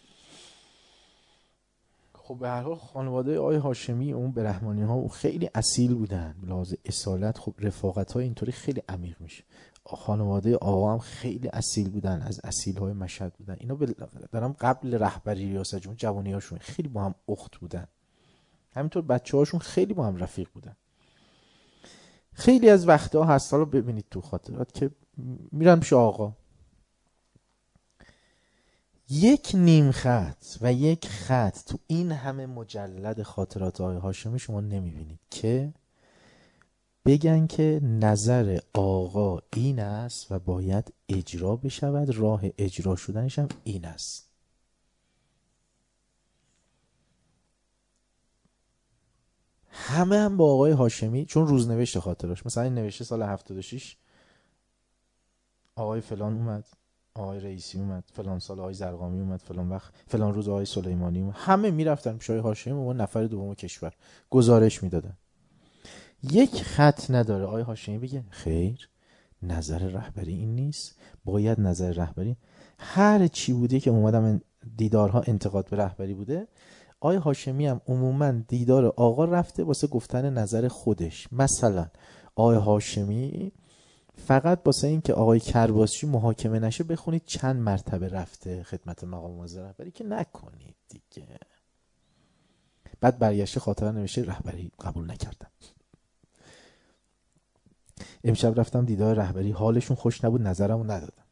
خب به هر حال خانواده آقای هاشمی اون برهمانی ها خیلی اصیل بودن، لحاظ اصالت. خب رفاقت های اینطوری خیلی عمیق میشه. خانواده آقا هم خیلی اصیل بودن، از اصیل های مشهد بودن. اینا دارم قبل رهبری ریاست جمهوری جوانی هاشون خیلی با هم اخت بودن، همینطور بچه هاشون خیلی با هم رفیق بودن. خیلی از وقتها هست، حالا ببینید تو خاطرات که میرن پیش آقا، یک نیم خط و یک خط تو این همه مجلد خاطرات آقای هاشمی شما نمیبینید که بگن که نظر آقا این است و باید اجرا بشود، راه اجرا شدنش هم این است. همه هم با آقای هاشمی، چون روزنوشت خاطراش مثلا این نوشته سال هفتاد و شش آقای فلان اومد، آقای رئیسی اومد، فلان سال آقای زرقامی اومد، فلان وقت فلان روز آقای سلیمانی اومد. همه میرفتن پیش آقای هاشمی و نفر دوم کشور گزارش میدادن. یک خط نداره آقای هاشمی بگه خیر نظر رهبری این نیست، باید نظر رهبری. هر چی بوده که اومدم دیدارها انتقاد به رهبری بوده، آقای هاشمی هم عموما دیدار آقا رفته واسه گفتن نظر خودش. مثلا آقای هاشمی فقط واسه این که آقای کرباسچی محاکمه نشه بخونید چند مرتبه رفته خدمت مقام معظم رهبری که نکنید دیگه. بعد برگشته خاطره نوشته رهبری قبول نکردم. امشب رفتم دیدار رهبری حالشون خوش نبود نظرمو ندادم.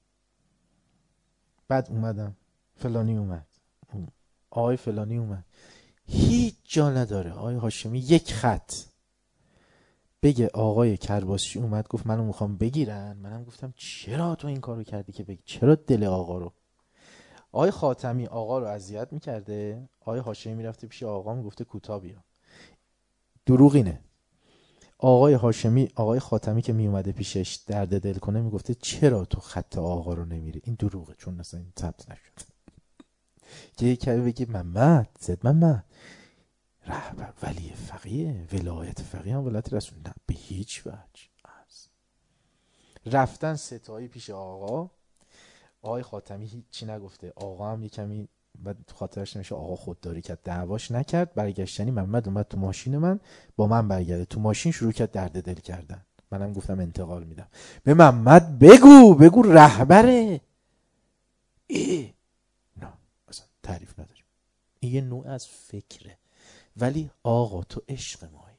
بعد اومدم فلانی اومد، آقای فلانی اومد. هیچ جا نداره آقای هاشمی یک خط بگه آقای کرباسچی اومد گفت منو میخوام بگیرن، منم گفتم چرا تو این کارو کردی که بگی، چرا دل آقا رو. آقای خاتمی آقا رو اذیت میکرده، آقای هاشمی میرفته پیش آقا میگفته کوتاه بیا. دروغ اینه. آقای هاشمی آقای خاتمی که میومده پیشش درد دل کنه میگفته چرا تو خط آقا رو نمیری. این دروغه، چون اصلا این ثبت نشد. که یکی بگه محمد زد محمد رهبر ولی فقیه، ولایت فقیه هم ولایت رسول، نه به هیچ وجه. از رفتن ستایی پیش آقا، آقای خاتمی هیچی نگفته، آقا هم یکمی بعد خاطرش نمیشه آقا خودداری کرد، دعواش نکرد. برگشتنی محمد اومد تو ماشین من با من برگرده، تو ماشین شروع کرد درد دل کردن. منم گفتم انتقال میدم به محمد، بگو بگو رهبره. ای نه اصلا تعریف نداریم، این یه نوع از فکره. ولی آقا تو عشق مایی.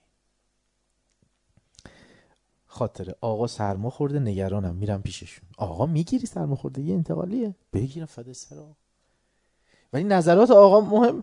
خاطره آقا سرما خورده نگرانم، میرم پیششون. آقا میگیری سرما خورده یه انتقالیه، بگیرم فدا سر آقا. ولی نظرات آقا مهم.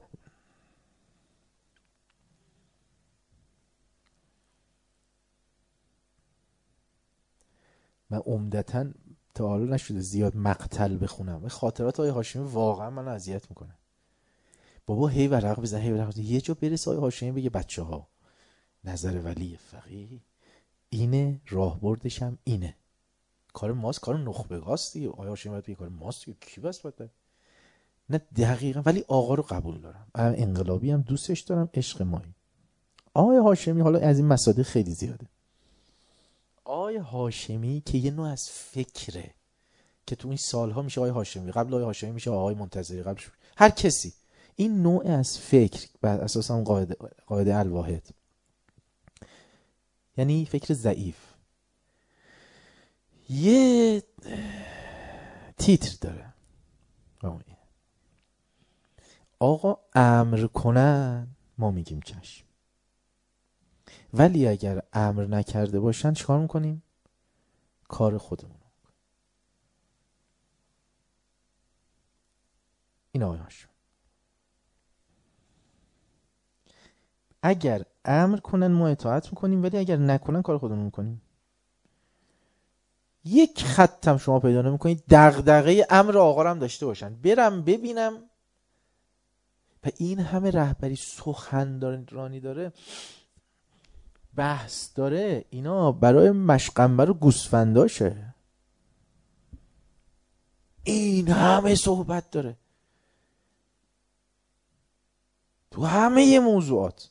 من عمدتاً تا حالا نشده زیاد مقتل بخونم، خاطرات آقای هاشمی واقعا من اذیت میکنه. بابا هی ورق بزن هی ورق بزن، یه جا برس آقای هاشمی بگه بچه ها نظر ولی فقیه اینه، راهبردش هم اینه، کار ماست، کار نخبگاست دیگه. آقای هاشمی باید بگه کار ماست دیگه، کی بس باید؟ نه دقیقا. ولی آقا رو قبول دارم، انقلابی هم دوستش دارم، عشق مایی. آقای هاشمی حالا از این مصادیق خیلی زیاده. آقای هاشمی که یه نوع از فکره که تو این سالها میشه آقای هاشمی، قبل آقای هاشمی میشه آقای منتظری، قبلش هر کسی. این نوع از فکر بر اساس اون قاعده قاعده الواحد، یعنی فکر ضعیف، یه تیتر داره. آقا امر کنن ما میگیم چشم، ولی اگر امر نکرده باشن چیکار میکنیم؟ کار خودمون. این آقای هاشمی. اگر امر کنن ما اطاعت میکنیم، ولی اگر نکنن کار خودمون میکنیم. یک خطم شما پیدا نمیکنید دغدغه امر آقا رو هم داشته باشن، برم ببینم. و این همه رهبری سخنرانی داره، بحث داره، اینا برای مشقنبر و گوسفنداشه. این همه صحبت داره تو همه موضوعات.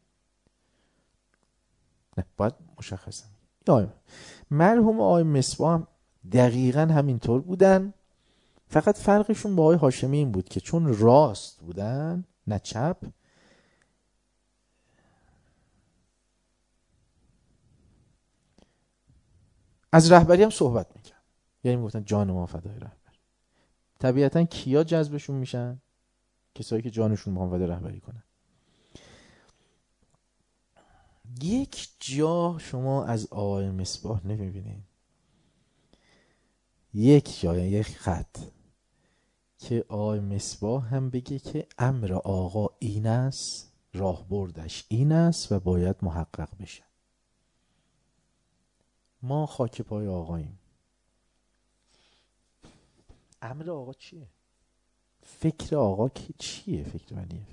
نه باید مشخصم. یا مرحوم آقای مصباح هم دقیقا همینطور بودن، فقط فرقشون با آقای هاشمی این بود که چون راست بودن نه چپ، از رهبری هم صحبت میکرد. یعنی میگفتن جان ما فدای رهبری. طبیعتا کیا جذبشون میشن؟ کسایی که جانشون میخوان فدای رهبری کنن. یک جا شما از آقای مصباح نمیبینید، یک جا، یک خط که آقای مصباح هم بگه که امر آقا این است، راه بردش این است و باید محقق بشه. ما خاک پای آقاییم. امر آقا چیه؟ فکر آقا کی چیه؟ فکر ولیه.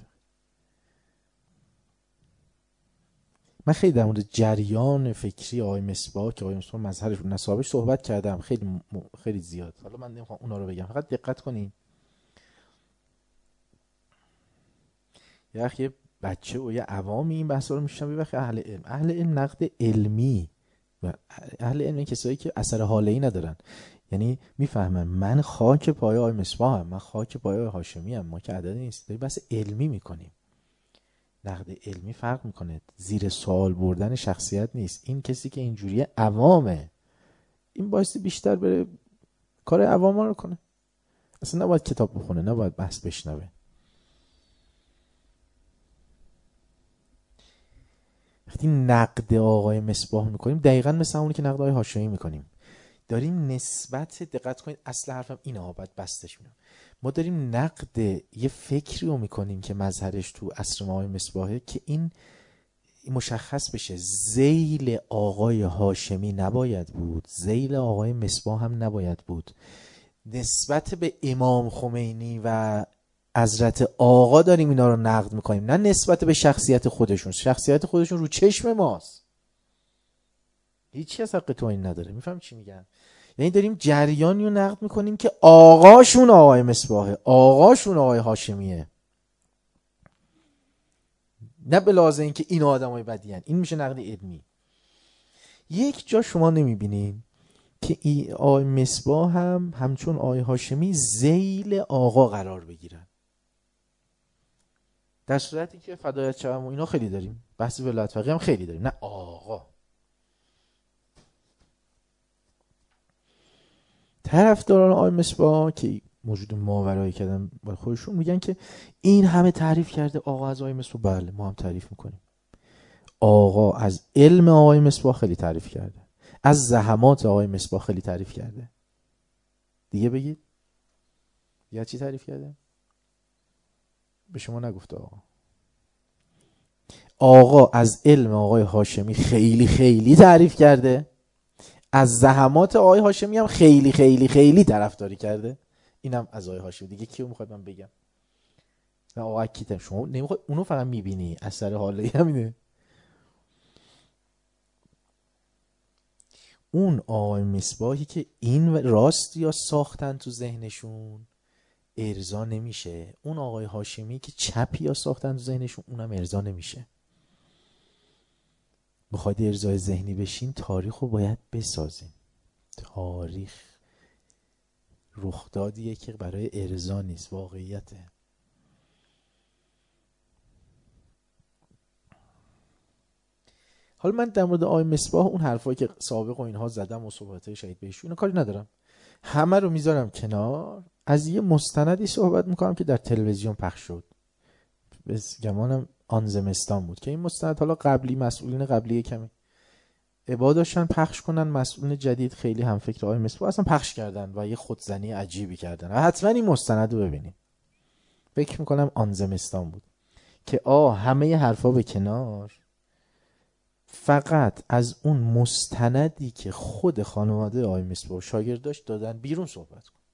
من خیلی در مورد جریان فکری آقای مصباح که آقای مصباح مظهرش و نسابش صحبت کردم، خیلی م... خیلی زیاد. حالا من نمیخوام اونا رو بگم، فقط دقت کنین. یه وقت یه بچه و یه عوامی این بحثا رو میشن، یه وقت اهل علم. اهل علم نقد علمی و اهل علم کسایی که اثر حاله‌ای ندارن، یعنی میفهمن من خاک پای آقای مصباحم، من خاک پای آقای هاشمی ام، ما که عدد نیست، داریم بحث علمی میکنیم. نقد علمی فرق میکنه، زیر سوال بردن شخصیت نیست. این کسی که اینجوریه عوامه، این باعث بیشتر بره کار عواما رو کنه، اصلا نباید کتاب بخونه، نباید بحث بشنوه. وقتی نقد آقای مصباح میکنیم دقیقاً مثل اونی که نقد آقای هاشمی میکنیم، داریم نسبت، دقت کنید اصل حرفم اینه ها، باید بستش میدم. ما داریم نقد یه فکری رو میکنیم که مظهرش تو عصر ما آقای مصباحه، که این مشخص بشه ذیل آقای هاشمی نباید بود، ذیل آقای مصباح هم نباید بود. نسبت به امام خمینی و حضرت آقا داریم اینا رو نقد میکنیم، نه نسبت به شخصیت خودشون. شخصیت خودشون رو چشم ماست، هیچی از حق تو این نداره. میفهم چی میگم؟ یعنی داریم جریانی رو نقد میکنیم که آقاشون آقای مصباحه، آقاشون آقای هاشمیه، نه به لازم این که این آدمای بدی هن. این میشه نقد علمی. یک جا شما نمیبینین که ای آقای مصباح هم همچون آقای هاشمی ذیل آقا قرار بگیرن، در صورتی که فدایت شوم و اینا خیلی داریم، بحث ولایت فقیه هم خیلی داریم، نه آقا. طرفداران آقای مصباح که موجود ماورایی کردن با خودشون میگن که این همه تعریف کرده آقا از آقای مصباح. بله ما هم تعریف میکنیم. آقا از علم آقای مصباح خیلی تعریف کرده، از زحمات آقای مصباح خیلی تعریف کرده. دیگه بگید یا چی تعریف کرده؟ به شما نگفته آقا. آقا از علم آقای هاشمی خیلی خیلی تعریف کرده، از زحمات آقای هاشمی هم خیلی خیلی خیلی طرفداری کرده. اینم از آقای هاشمی. دیگه کیو میخواد من بگم؟ نه آقا کیتم شما نمیخواد اونو فقط میبینی، اثر حاله همینه. اون آقای مصباحی که این راست یا ساختن تو ذهنشون ارضا نمیشه، اون آقای هاشمی که چپ یا ساختن تو ذهنشون اونم ارضا نمیشه. بخواید ارضای ذهنی بشین تاریخ رو باید بسازین. تاریخ رخدادیه که برای ارضا نیست، واقعیته. حالا من در مورد آقای مصباح اون حرفایی که سابق و اینها زدم و صحبتای شهید بهشتی اینا کاری ندارم، همه رو میذارم کنار. از یه مستندی صحبت میکنم که در تلویزیون پخش شد، به گمانم آن زمستان بود که این مستند حالا قبلی مسئولین قبلی کمی ابا داشتن پخش کنن، مسئولین جدید خیلی هم فکر آقای مصباح اصلا پخش کردن و یه خودزنی عجیبی کردن. و حتما این مستند رو ببینیم، فکر میکنم آن زمستان بود که آه همه حرفا به کنار، فقط از اون مستندی که خود خانواده آقای مصباح شاگرد داشت دادن بیرون صحبت کن.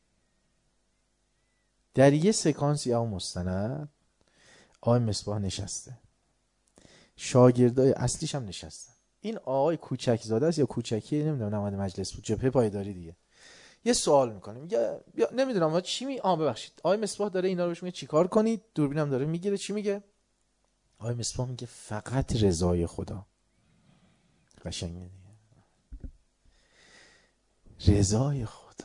در یه سکانسی اون مستند آقای مصباح نشسته، شاگردای اصلیش هم نشستن. این آقای کوچک زاده است یا کوچکی نمیدونم، نماینده مجلس بود، جبهه پایداری دیگه. یه سوال میکنه، میگه یا نمیدونم چی می آ ببخشید آقای مصباح داره اینا رو بهش میگه چیکار کنید، دوربینم داره میگیره، چی میگه؟ آقای مصباح میگه فقط رضای خدا. قشنگه دیگه، رضای خدا.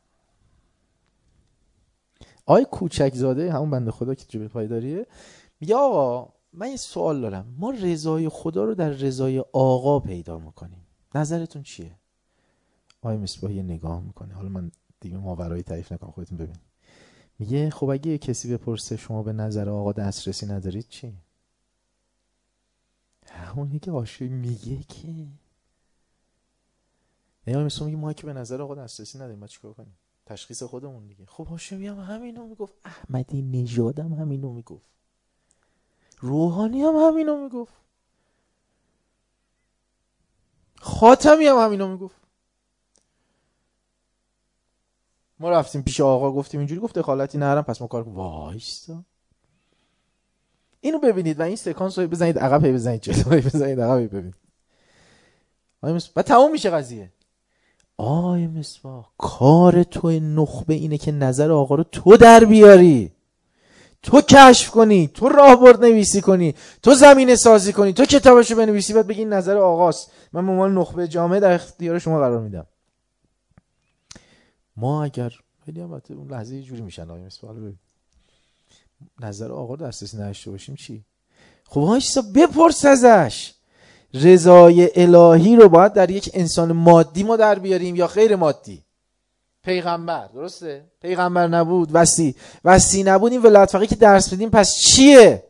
آقای کوچک زاده همون بنده خدا که جبهه پایداریه میگه آقا من یه سوال دارم، ما رضای خدا رو در رضای آقا پیدا میکنیم، نظرتون چیه؟ آقای مصباح یه نگاه میکنه، حالا من دیگه ماورایی تعریف نکنم خودتون ببین. میگه خب اگه کسی بپرسه شما به نظر آقا دسترسی ندارید چی؟ همونی که هاشمی میگه که آقای مصباح میگه ما که به نظر آقا دسترسی نداریم، ما چیکار کنیم؟ تشخیص خودمون دیگه. خب هاشمی هم همینو میگفت، احمدی نژاد هم همینو میگفت، روحانی هم همینو میگفت، خاتمی هم همینو میگفت. ما رفتیم پیش آقا گفتیم اینجوری گفت دخالتی نرم پس ما کار کنیم. وایستا اینو ببینید و این سکانس رو بزنید عقب، هی بزنید جلو، هی بزنید عقب، هی ببینید. آقای مصباح و تموم میشه قضیه. آقای مصباح کار تو نخبه اینه که نظر آقا رو تو در بیاری، تو کشف کنی، تو راهبرد نویسی کنی، تو زمینه سازی کنی، تو کتابشو بنویسی، بعد بگی این نظر آقاست، من به عنوان نخبه جامعه در اختیار شما قرار میدم. ما اگر خیلی البته اون لحظه یه جوری میشن آقای مصباح نظر آقا رو دسترسی نداشته باشیم چی؟ خب هاشتا بپرس ازش، رضای الهی رو باید در یک انسان مادی ما در بیاریم یا غیر مادی؟ پیغمبر درسته؟ پیغمبر نبود، وصی وصی نبود، این ولایت فقیه که درس بدیم پس چیه؟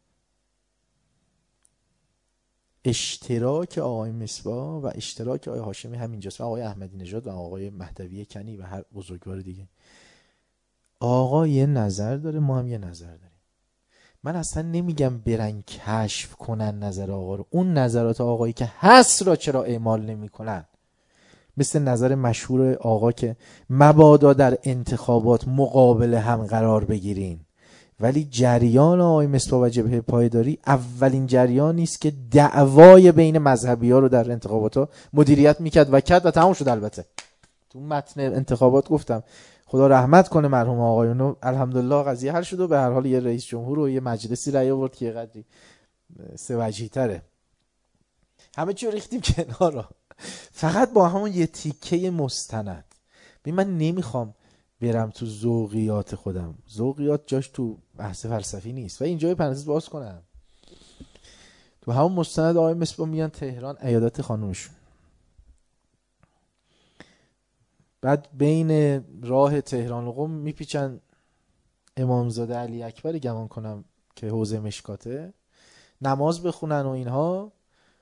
اشتراک آقای مصباح و اشتراک آقای هاشمی همینجاست و آقای احمدی نژاد و آقای مهدوی کنی و هر بزرگوار دیگه. آقا یه نظر داره، ما هم یه نظر داریم. من اصلا نمیگم برن کشف کنن نظر آقا رو، اون نظرات آقایی که هست را چرا اعمال نمی کنن؟ مثل نظر مشهور آقا که مبادا در انتخابات مقابل هم قرار بگیرین، ولی جریان آقای مصباح و جبهه پایداری اولین جریانی است که دعوای بین مذهبی ها رو در انتخابات ها مدیریت میکرد و کرد و تمام شد. البته تو متن انتخابات گفتم خدا رحمت کنه مرحوم آقایونو، الحمدلله قضیه حل شد و به هر حال یه رئیس جمهور و یه مجلسی رأی آورد که یه قدری سه وجهی تره. همه چی رو ریختیم کنار، فقط با همون یه تیکه مستند. ببین من نمیخوام برم تو ذوقیات خودم، ذوقیات جاش تو بحث فلسفی نیست و اینجا یه پرانتز باز کنم. تو همون مستند آقای مصباح میان تهران عیادت خانومشون، بعد بین راه تهران و قم میپیچن امامزاده علی اکبر گمان کنم که حوزه مشکاته نماز بخونن و اینها.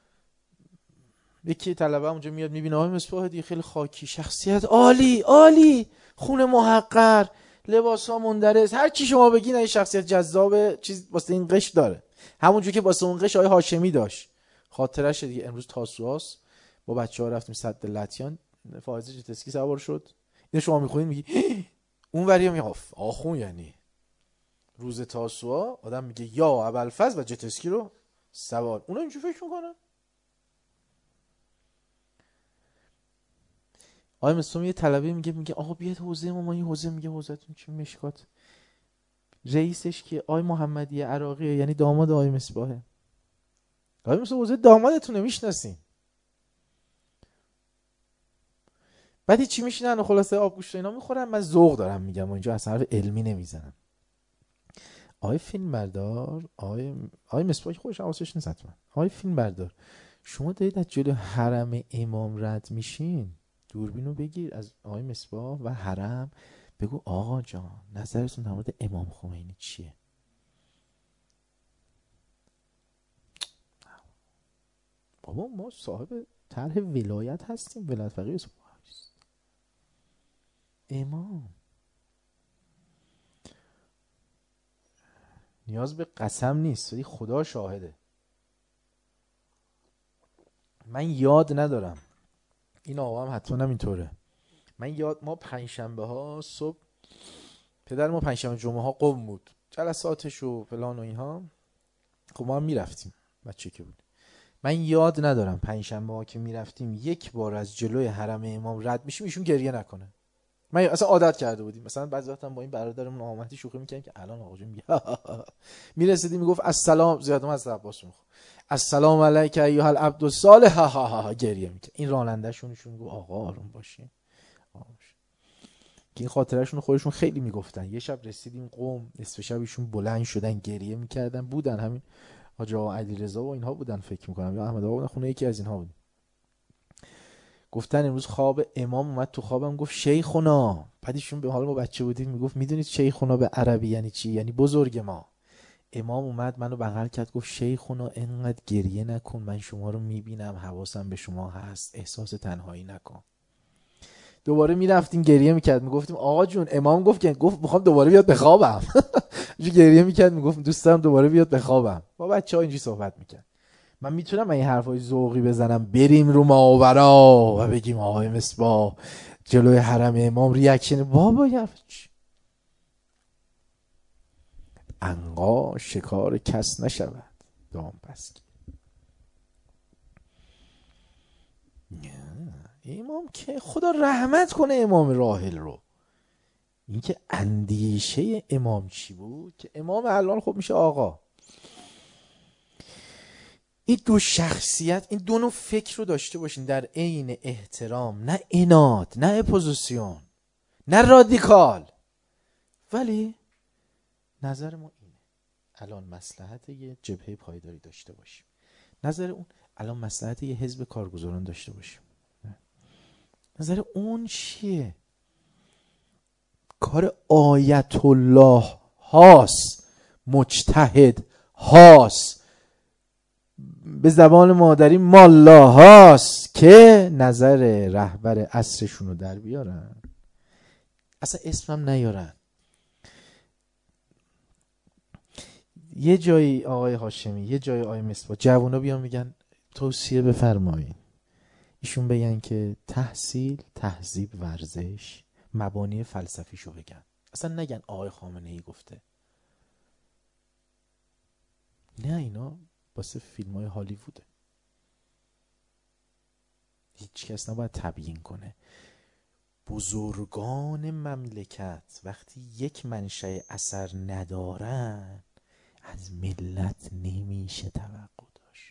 یکی طلبه اونجا میاد میبینه آقای مصباح دیگه خیلی خاکی، شخصیت عالی عالی، خون محقر، لباس ها مندرس، هر چی شما بگین این شخصیت جذاب چیز واسه این قش داره، همونجوری که واسه اون قش آقای هاشمی داشت. خاطرش دیگه امروز تاسوعاست، با بچه‌ها رفتیم سد لطیان، فائزه جتسکی سوار شد، اینو شما میخونید میگی اون وریا میگه آخون، یعنی روز تاسوعا آدم میگه یا ابوالفضل و جتسکی رو سوار، اونا اینجوری فکر میکنن. آقای مصباح یه طلبه میگه میگه آقا بیاد حوزه ما، ما این حوزه، میگه حوزهتون چی؟ مشکات. رئیسش که آقای محمدی عراقی، یعنی داماد آقای مصباحه. آقای مصباح حوزه دامادتونه میشناسین. بعد چی میشینن و خلاصه آبگوشت اینا میخورن. من ذوق دارم میگم اینجا اصلا حرف علمی نمیزنم. آقای فیلم بردار، آقای آقای مصباح خودش حواسش نیست حتما. آقای فیلم بردار، شما دارید از جلو حرم امام رد میشین، دوربینو بگیر از آقای مصباح و حرم، بگو آقا جان نظرتون در مورد امام خمینی چیه؟ بابا ما صاحب طرح ولایت هستیم، ولایت فقیه امام. نیاز به قسم نیست ولی خدا شاهده. من یاد ندارم، این آقا هم حتما همینطوره، من یاد ما پنجشنبه ها صبح، پدر ما پنجشنبه جمعه ها قم بود، جلساتش و فلان و اینها، خب ما هم میرفتیم بچه که بود. من یاد ندارم پنجشنبه ها که میرفتیم یک بار از جلوی حرم امام رد میشیم ایشون گریه نکنه. من اصلا عادت کرده بودیم، مثلا بعضی وقتا با این برادرمون آمدی شوخی میکنیم که الان آقا جون میرسیدیم میگفت السلام، زیادم از عباس میگفت السلام علیک ایها العبد الصالح، ها ها ها گریه میکنه. این راننده شونشون میگفت آقا آروم باشین. که این خاطرشون خودشون خیلی میگفتن. یه شب رسیدیم قم، نصف شب ایشون بلند شدن گریه میکردن، بودن همین حاج آقا علیرضا و اینها بودن فکر میکنم، یا احمد آقا بودن، خونه یکی از اینها بود. گفتن امروز خواب امام اومد تو خوابم گفت شیخونا. بعد ایشون به حال ما بچه بودیم میگفت میدونید شیخونا به عربی یعنی چی؟ یعنی بزرگ ما. امام اومد منو بغل کرد گفت شیخونا انقدر گریه نکن، من شما رو میبینم، حواسم به شما هست، احساس تنهایی نکن. دوباره میرفتیم گریه میکرد، میگفتیم آقا جون امام گفت که گفت میخوام دوباره بیاد بخوابم. جو گریه میکرد میگفت دوست دارم دوباره بیاد بخوابم. با بچه‌ها اینجوری صحبت میکرد. من میتونم این حرفای ذوقی بزنم بریم رو ماورا و بگیم آقای مصباح جلوی حرم امام ریاکشن بابا یارو چی؟ عنقا شکار کس نشود دام پسکی. امام که خدا رحمت کنه امام راحل رو. این که اندیشه امام چی بود که امام الان خب میشه آقا. این دو شخصیت، این دو نوع فکر رو داشته باشین در عین احترام، نه اناد، نه اپوزیسیون، نه رادیکال. ولی نظر ما اینه الان مصلحت یه جبهه پایداری داشته باشیم، نظر اون الان مصلحت یه حزب کارگزاران داشته باشیم، نظر اون چیه؟ کار آیت الله هاست، مجتهد هاست، به زبان مادری مالا هاست که نظر رهبر عصرشون رو در بیارن، اصلا اسمم نیارن. یه جایی آقای هاشمی، یه جایی آقای مصباح، جوونا بیان میگن توصیه بفرمایید، ایشون بگن که تحصیل، تهذیب، ورزش، مبانی فلسفیشو بگن، اصلا نگن آقای خامنه ای گفته. نه اینا واسه فیلم های هالیووده. هیچ کس نباید تبیین کنه. بزرگان مملکت وقتی یک منشأ اثر ندارن از ملت نمیشه توقع داشت.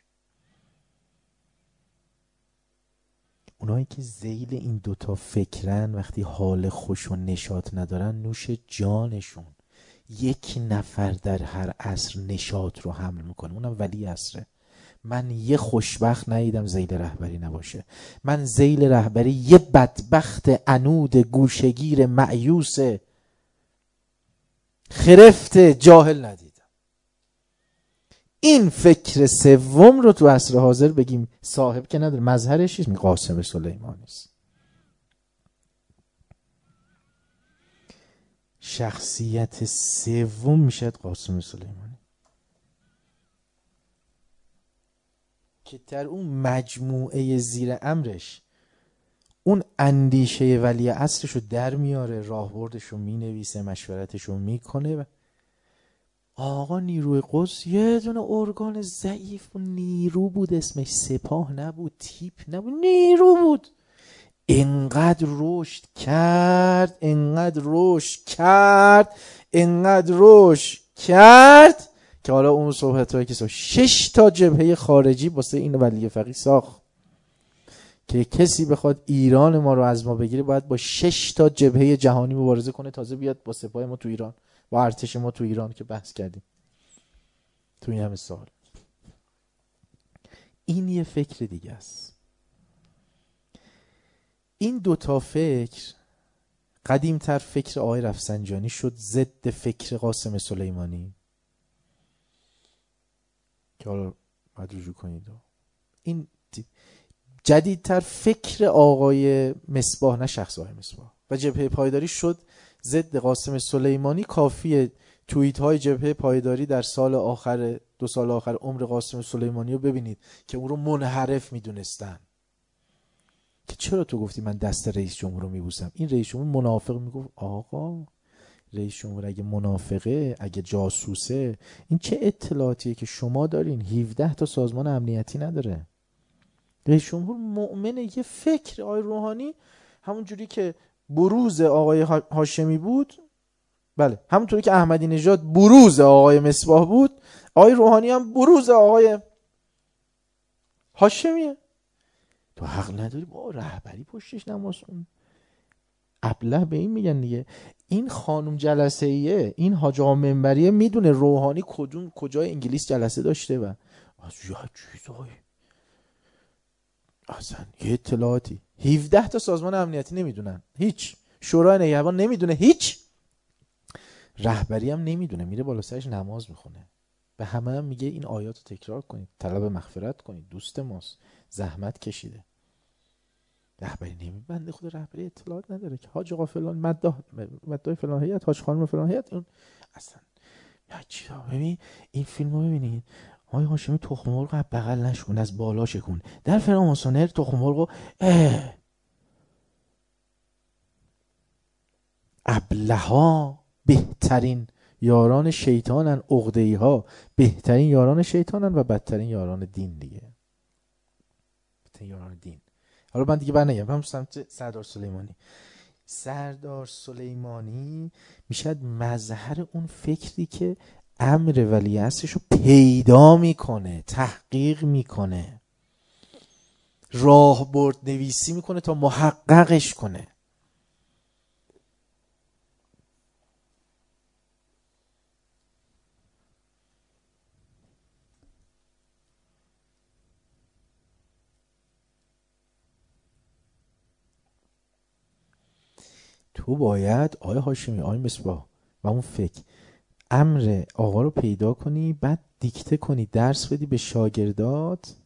اونایی که ذیل این دوتا فکرن وقتی حال خوش و نشاط ندارن نوش جانشون. یک نفر در هر عصر نشاط رو حمل میکنه، اونم ولی عصره. من یه خوشبخت ندیدم ذیل رهبری نباشه. من ذیل رهبری یه بدبخت عنود گوشگیر مایوس خرفت جاهل ندیدم. این فکر سوم رو تو عصر حاضر بگیم صاحب که نداره، مظهرش چیست؟ قاسم سلیمانی است. شخصیت سوم میشه قاسم سلیمانی که در اون مجموعه زیر امرش اون اندیشه ولی عصرش رو در میاره، راهبردش رو مینویسه، مشورتش رو میکنه. و آقا نیروی قدس یه دونه ارگان ضعیف و نیرو بود، اسمش سپاه نبود، تیپ نبود، نیرو بود. انقدر رشد کرد انقدر رشد کرد انقدر رشد کرد که حالا اون صحبت هایی که سا شش تا جبهه خارجی واسه این ولی فقیه ساخت که کسی بخواد ایران ما رو از ما بگیره باید با شش تا جبهه جهانی مبارزه کنه تازه بیاد با سپاه ما تو ایران، با ارتش ما تو ایران که بحث کردیم تو این همه سال. این یه فکر دیگه است. این دوتا فکر قدیمتر فکر آقای رفسنجانی شد ضد فکر قاسم سلیمانی که حالا باید رجوع کنید. این جدیدتر فکر آقای مصباح، نه شخص آقای مصباح، و جبهه پایداری شد ضد قاسم سلیمانی. کافیه توییت های جبهه پایداری در سال آخر دو سال آخر عمر قاسم سلیمانی رو ببینید که اون رو منحرف میدونستن که چرا تو گفتی من دست رئیس جمهور رو میبوسم. این رئیس جمهور منافق میگفت آقا رئیس جمهور اگه منافقه، اگه جاسوسه، این چه اطلاعاتیه که شما دارین؟ هفده تا سازمان امنیتی نداره. رئیس جمهور مؤمنه. یه فکر آقای روحانی همون جوری که بروز آقای هاشمی بود، بله همونطوری که احمدی نژاد بروز آقای مصباح بود، آقای روحانی هم بروز آقای هاشمیه. تو حق نداری با رهبری پشتش نماسون. ابله به این میگن دیگه. این خانم جلسه ایه، این حاج آقا منبریه میدونه روحانی کدوم کجای انگلیس جلسه داشته و از یه چیزایی اصلا یه اطلاعاتی هفده تا سازمان امنیتی نمیدونن، هیچ شورای نگهبان نمیدونه، هیچ رهبری هم نمیدونه. میره بالا سرش نماز میخونه، به همه هم میگه این آیات رو تکرار کنید، طلب مغفرت کنید، دوست ماست، زحمت کشیده. رهبری نمی بنده خود رهبری اطلاعات نداره که حاج آقا فلان مداح مداح فلان هیئت، حاج خانم فلان هیئت، اون اصلا یا چی. ببین این فیلمو ببینید، آقای هاشمی تخم مرغ از بغل نشون، از بالا شکون. در فراماسونر تخم مرغ ابله‌ها بهترین یاران شیطانن، عقده‌ای ها بهترین یاران شیطانن و بدترین یاران دین دیگه. بدترین یاران دین. حالا من دیگه بر نگم هم سمت سردار سلیمانی. سردار سلیمانی میشد مظهر اون فکری که امر ولیعصرش رو پیدا میکنه، تحقیق میکنه، راهبرد نویسی میکنه تا محققش کنه. تو باید آقای هاشمی، آقای مصباح و اون فکر امر آقا رو پیدا کنی، بعد دیکته کنی، درس بدی به شاگردات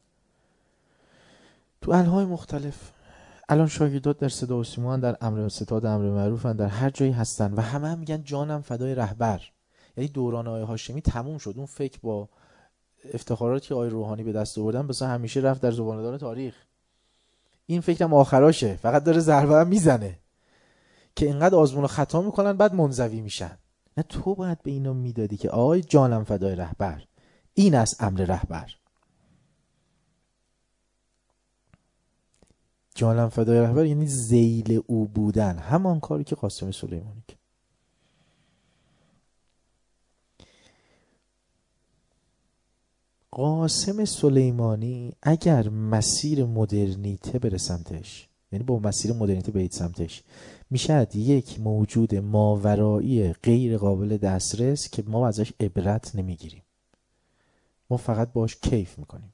تو انواع مختلف. الان شاگردات در صدا و سیما، در امر ستاد امر معروف، در هر جایی هستن و همه هم میگن جانم فدای رهبر. یعنی دوران آقای هاشمی تموم شد. اون فکر با افتخاراتی که آقای روحانی به دست آوردن بس همیشه رفت در زباندار تاریخ. این فکرم آخراشه، فقط داره ضربه هم میزنه که اینقدر آزمون و خطا میکنن بعد منزوی میشن. نه تو باید به اینا میدادی که آقای جانم فدای رهبر، این از امر رهبر. جانم فدای رهبر یعنی ذیل او بودن، همان کاری که قاسم سلیمانی کرد. قاسم سلیمانی اگر مسیر مدرنیته بره سمتش، یعنی با مسیر مدرنیته برید سمتش، میشد یک موجود ماورایی غیر قابل دسترس که ما ازش عبرت نمیگیریم، ما فقط باش کیف میکنیم.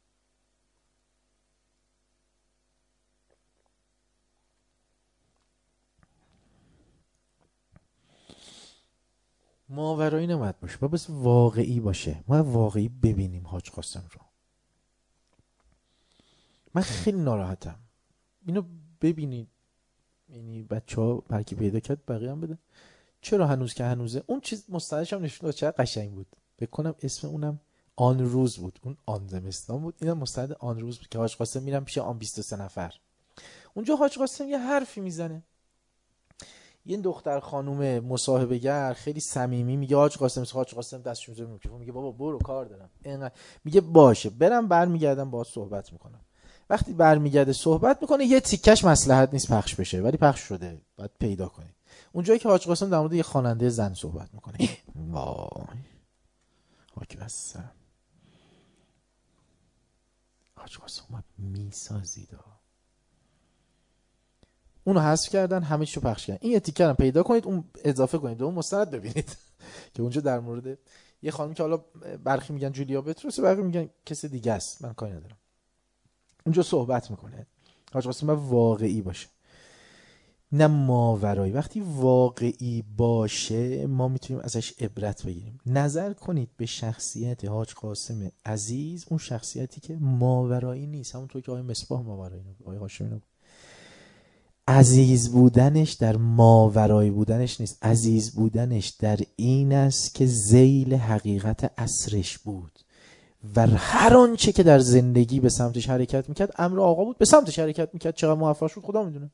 ماورایی نباید باشه، باید بس واقعی باشه. ما واقعی ببینیم حاج قاسم رو. من خیلی ناراحتم اینو ببینید. یعنی بچه ها برکی پیدا کرد بقیه هم بده. چرا هنوز که هنوزه اون چیز مستندش هم نشون داد چقدر قشنگ بود. بکنم اسم اونم آن روز بود، اون آن زمستان بود. اینم مستند آن روز بود که حاج قاسم میرن پیش آن بیست و سه نفر. اونجا حاج قاسم یه حرفی میزنه، یه دختر خانوم مصاحبه گر خیلی صمیمی میگه حاج قاسم، حاج قاسم دستش میذاره میگه میگه بابا برو کار دارم اینقدر. میگه باشه برم برمیگردم باهات صحبت میکنم. وقتی برمیگرده صحبت میکنه یه تیکش مصلحت نیست پخش بشه، ولی پخش شده، باید پیدا کنید. اونجایی که حاج قاسم در مورد یه خواننده زن صحبت میکنه، وای حاج قاسم، حاج قاسم میسازید. اونو حذف کردن، همه چیو پخش کردن. این یه تیکه رو پیدا کنید، اون اضافه کنید، اون مستند ببینید که اونجا در مورد یه خانم که حالا برخی میگن جولیا پتروس، برخی میگن کسی دیگه است، من کاری ندارم، اونجا صحبت میکنه. حاج قاسم واقعی باشه، نه ماورایی. وقتی واقعی باشه ما میتونیم ازش عبرت بگیریم. نظر کنید به شخصیت حاج قاسم عزیز، اون شخصیتی که ماورایی نیست، همونطور که آقای مصباح ماورایی نبود، آقای هاشمی نبود. عزیز بودنش در ماورایی بودنش نیست، عزیز بودنش در این است که ذیل حقیقت عصرش بود و هر آنچه که در زندگی به سمتش حرکت میکرد امر آقا بود، به سمتش حرکت میکرد. چقدر موفق شد خدا میدونه.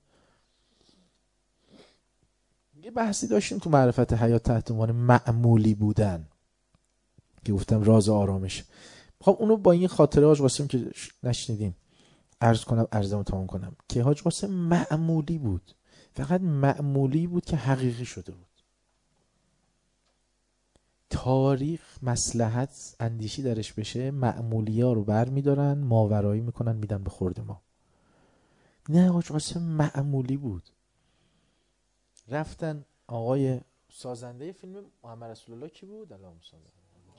یه بحثی داشتیم تو معرفت حیات تحت عنوان معمولی بودن که گفتم راز آرامش. خب اونو با این خاطره حاج قاسم که نشنیدیم عرض کنم، عرضمو تمام کنم که حاج قاسم معمولی بود، فقط معمولی بود که حقیقی شده بود. تاریخ مصلحت اندیشی درش بشه، معمولی ها رو بر میدارن ماورایی میکنن میدن به خورد ما. نه، حاج قاسم معمولی بود. رفتن آقای سازنده فیلم محمد رسول الله کی بود؟ اللهم صل علی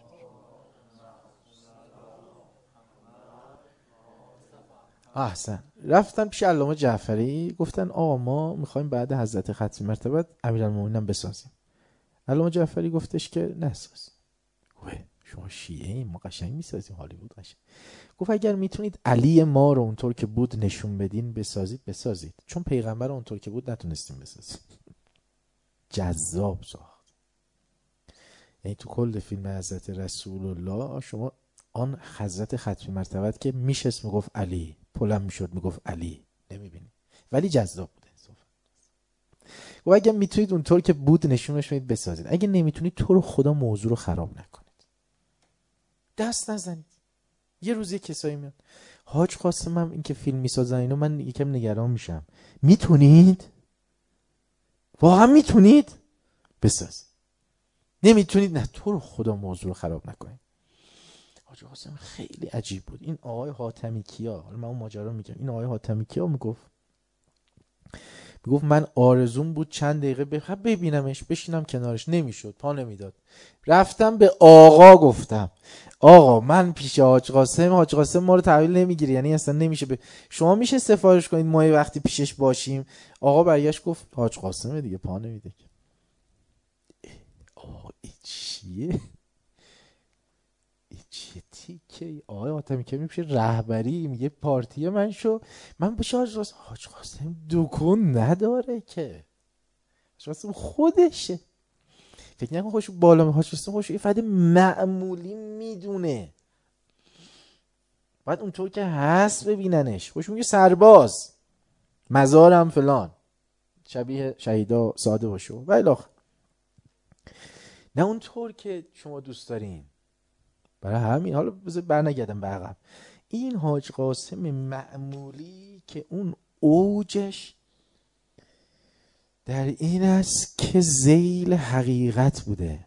احسن. رفتن پیش علامه جعفری گفتن آقا ما میخوایم بعد حضرت ختم مرتبت امیرالمومنین بسازیم. علامه جعفری گفتش که نساز. گفت شما شیعه این ما قشنگ میسازیم، هالیوود قشنگ. گفت اگر میتونید علی ما رو اونطور که بود نشون بدین بسازید بسازید، چون پیغمبر رو اونطور که بود نتونستیم بسازیم. جذاب ساخت. یعنی تو کل فیلم حضرت رسول الله شما آن حضرت ختمی مرتبت که میشست میگفت علی، پلم میشد میگفت علی، نمیبینی، ولی جذاب بوده. و اگه میتونید اونطور که بود نشونش بدید بسازید، اگه نمیتونید تو رو خدا موضوع رو خراب نکنید، دست نزنید. یه روز یه کسایی میاد حاج قاسم هم این که فیلم میسازن اینو من یکم نگران میشم، میتونید واقعا میتونید بساز، نمیتونید نه، تو رو خدا موضوع رو خراب نکنید. حاج قاسم خیلی عجیب بود. این آقای حاتمی کیا، حالا من اون ماجرا میگم، این آقای حاتمی کیا میگفت میگفت من آرزوم بود چند دقیقه ببینمش بشینم کنارش، نمیشد، پا نمیداد. رفتم به آقا گفتم آقا من پیش حاج قاسم، حاج قاسم ما رو تحویل نمیگیره، یعنی اصلا نمیشه ب... شما میشه سفارش کنید ما یه وقتی پیشش باشیم. آقا برگشت گفت حاج قاسم دیگه پا نمیده. آقا این چیه؟ چه تیکه آقای حاتمی که میشه رهبری میگه پارتی من شو، من بشه حاج قاسم. حاج قاسم دکون نداره که، حاج قاسم خودشه. فکر نکن خوش بالا می حاج قاسم خوش یه فرد معمولی میدونه، بعد اونطور که هست ببیننش. خوش میگه سرباز مزارم فلان شبیه شهیدا ساده باشو و الاخر، نه اونطور که شما دوست دارین. برای همین حالا بذار برنگردم به عقب. این حاج قاسم معمولی که اون اوجش در این است که ذیل حقیقت بوده.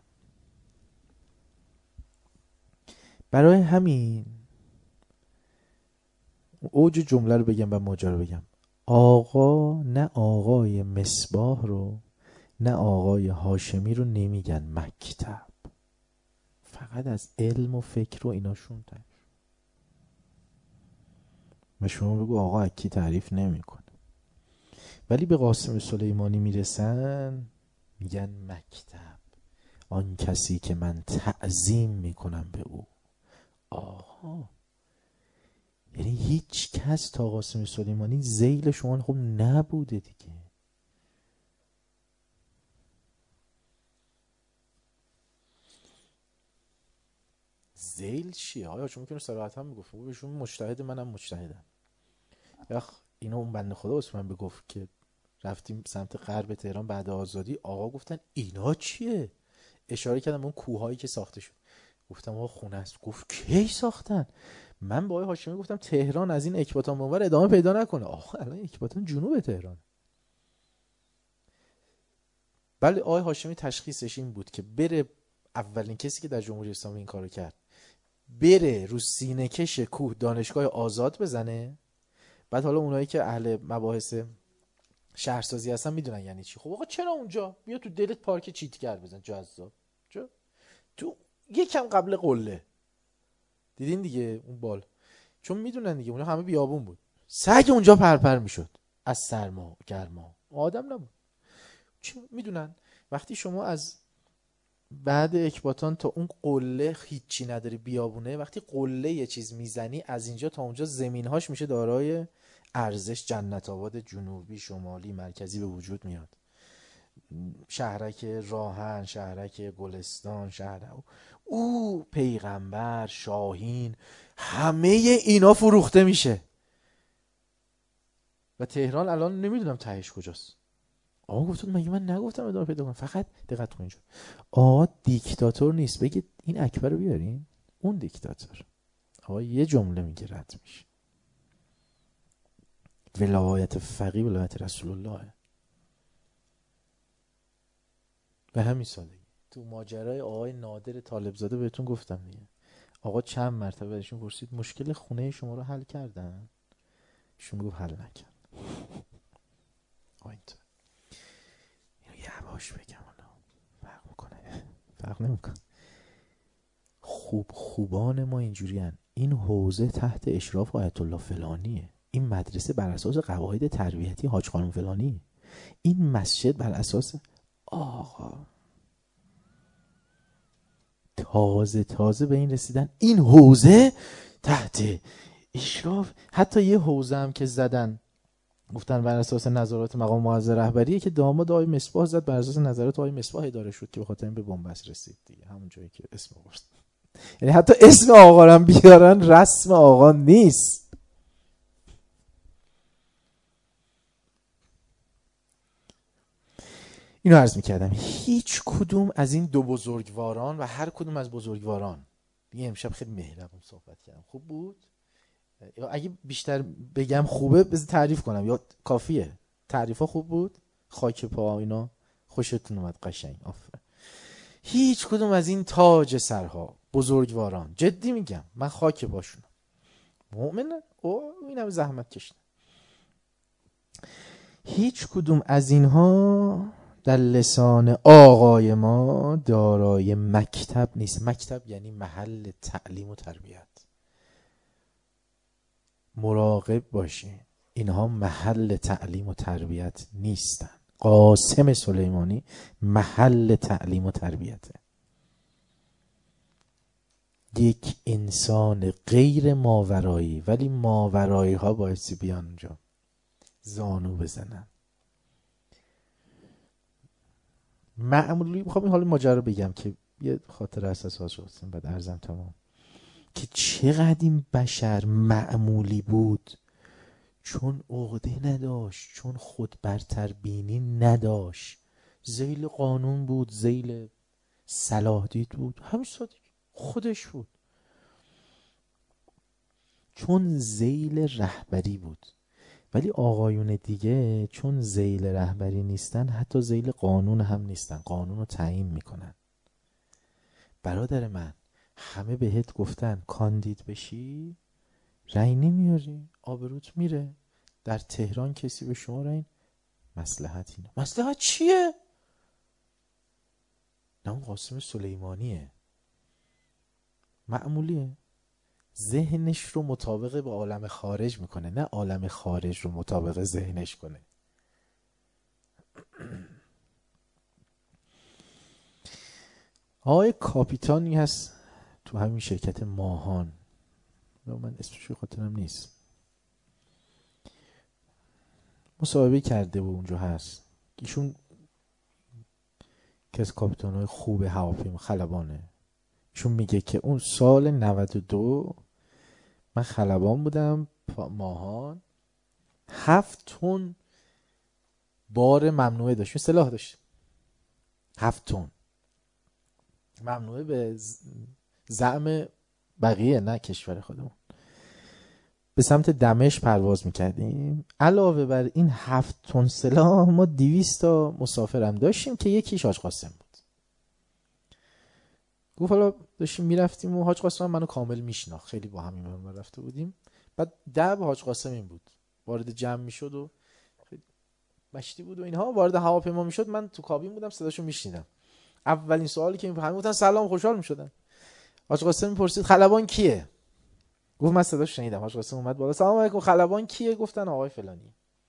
برای همین اوج جمله رو بگم و ماجرا رو بگم. آقا نه آقای مصباح رو نه آقای هاشمی رو نمیگن مکتب، فقط از علم و فکر و ایناشون تعریف. و شما بگو آقا اکی تعریف نمی کنه، ولی به قاسم سلیمانی میرسن میگن مکتب، آن کسی که من تعظیم میکنم به او. آها، یعنی هیچ کس تا قاسم سلیمانی ذیل شما خب نبوده دیگه. ذیل چیه؟ آیا چون میتونه صراحت هم بگفت بهشون مجتهد منم مجتهدم. یخ اینو اون بنده خدا عثمان بگفت که رفتیم سمت غرب تهران بعد آزادی، آقا گفتن اینا چیه؟ اشاره کردم اون کوههایی که ساخته شد. گفتم آقا خونه است. گفت کی ساختن؟ من با آقای هاشمی گفتم تهران از این اکباتان به‌ونور ادامه پیدا نکنه. آخه الان اکباتان جنوب تهران. بله آقای هاشمی تشخیصش این بود که بره، اولین کسی که در جمهوری اسلامی این کارو کرد، بره رو سینه کش کوه دانشگاه آزاد بزنه. بعد حالا اونایی که اهل مباحث شهرسازی هستن میدونن یعنی چی. خب آقا چرا اونجا؟ بیا تو دلت پارک چیتگر بزن، جذاب. چرا؟ تو یکم قبل قله دیدین دیگه اون بال، چون میدونن دیگه اونها همه بیابون بود. سگ اونجا پرپر میشد از سرما گرما، آدم نبود. چه میدونن وقتی شما از بعد اکباتان تا اون قله هیچی نداری، بیابونه، وقتی قله یه چیز میزنی از اینجا تا اونجا زمینهاش میشه دارای ارزش، جنت آباد جنوبی شمالی مرکزی به وجود میاد. شهرک راهن، شهرک گلستان، شهرک او پیغمبر، شاهین، همه اینا فروخته میشه و تهران الان نمیدونم تهش کجاست. آقا گفتم مگه من نگفتم ادامه پیدا کنم؟ فقط دقت کنید آقا دیکتاتور نیست بگید این اکبر رو بیارین، اون دیکتاتور آقا یه جمله میگه رد میشه. ولایت فقیه ولایت رسول الله. به همین سادگی تو ماجرای آقای نادر طالب زاده بهتون گفتم دیگه. آقا چند مرتبه ازشون پرسید مشکل خونه شما رو حل کردن؟ ایشون گفت حل نکرد. آقا اینطور اینو یه عباش بگم حالا فرق میکنه؟ فرق نمیکنه. خوب خوبان ما اینجوری هن. این حوزه تحت اشراف آیت الله فلانیه، این مدرسه بر اساس قواعد تربیتی حاج خانم فلانی، این مسجد بر اساس آقا تازه تازه به این رسیدن این حوزه تحت اشراف. حتی یه حوزه هم که زدن گفتن بر اساس نظرات مقام معظم رهبریه که داماد آقای مصباح زد بر اساس نظرات آقای مصباح اداره شد که به خاطر این به بنبست رسید دیگه، همون جایی که اسم آورد. یعنی حتی اسم آقا رو بیارن رسم آقا نیست. اینو عرض میکردم هیچ کدوم از این دو بزرگواران و هر کدوم از بزرگواران دیگه. امشب خیلی مهربون صحبت کردم، خوب بود؟ یا اگه بیشتر بگم خوبه بذار تعریف کنم یا کافیه؟ تعریفا خوب بود؟ خاک پا اینا خوشتون اومد؟ قشنگ، آفرین. هیچ کدوم از این تاج سرها بزرگواران، جدی میگم من خاک پاشونم، مؤمنن او اینم زحمت کشیدن، هیچ کدوم از اینها در لسان آقای ما دارای مکتب نیست. مکتب یعنی محل تعلیم و تربیت. مراقب باشین اینها محل تعلیم و تربیت نیستن. قاسم سلیمانی محل تعلیم و تربیته. یک انسان غیر ماورایی، ولی ماورایی ها بایستی بیان اونجا زانو بزنن. معمولی میخوام این حال ماجرا بگم که یه خاطر اساس شد بعد ارزم تمام که چقدر این بشر معمولی بود، چون عقده نداشت، چون خود برتر بینی نداشت، ذیل قانون بود، ذیل صلاح دید بود، همین سادگی خودش بود، چون ذیل رهبری بود. ولی آقایون دیگه چون ذیل رهبری نیستن حتی ذیل قانون هم نیستن، قانون رو تعیین میکنن. برادر من همه بهت گفتن کاندید بشی رأی نمیاری آبروت میره. در تهران کسی به شما رأی مصلحت اینه. مصلحت چیه؟ نه اون قاسم سلیمانیه، معمولیه، ذهنش رو مطابق با عالم خارج میکنه، نه عالم خارج رو مطابق ذهنش کنه. آقای کاپیتانی هست تو همین شرکت ماهان، من اسمش خاطرم نیست، مصاحبه کرده و اونجا هست. ایشون که از کاپیتان‌های خوب هواپیما خلبانه. ایشون میگه که اون سال نود و دو من خلبان بودم ماهان، هفت تن بار ممنوعه داشت، سلاح داشت، هفت تن ممنوعه به زعم بقیه نه کشور خودمون، به سمت دمشق پرواز میکردیم. علاوه بر این هفت تن سلاح ما دویست تا مسافرم داشتیم که یکیش حاج قاسم بود. گفت حالا داشتیم میرفتیم و حاج قاسم منو کامل میشناخت، خیلی با هم این رفته بودیم. بعد دب حاج قاسم این بود، وارد جمع میشد و مشتی بود و اینها، وارد هواپیما میشد، من تو کابین بودم صداشو میشنیدم. اولین سوالی که همه گفتن سلام، خوشحال میشدن. حاج قاسم میپرسید خلبان کیه؟ گفت من صداش شنیدم. حاج قاسم اومد بالا، سلام علیکم، خلبان کیه؟ گفتن آقای فلانی.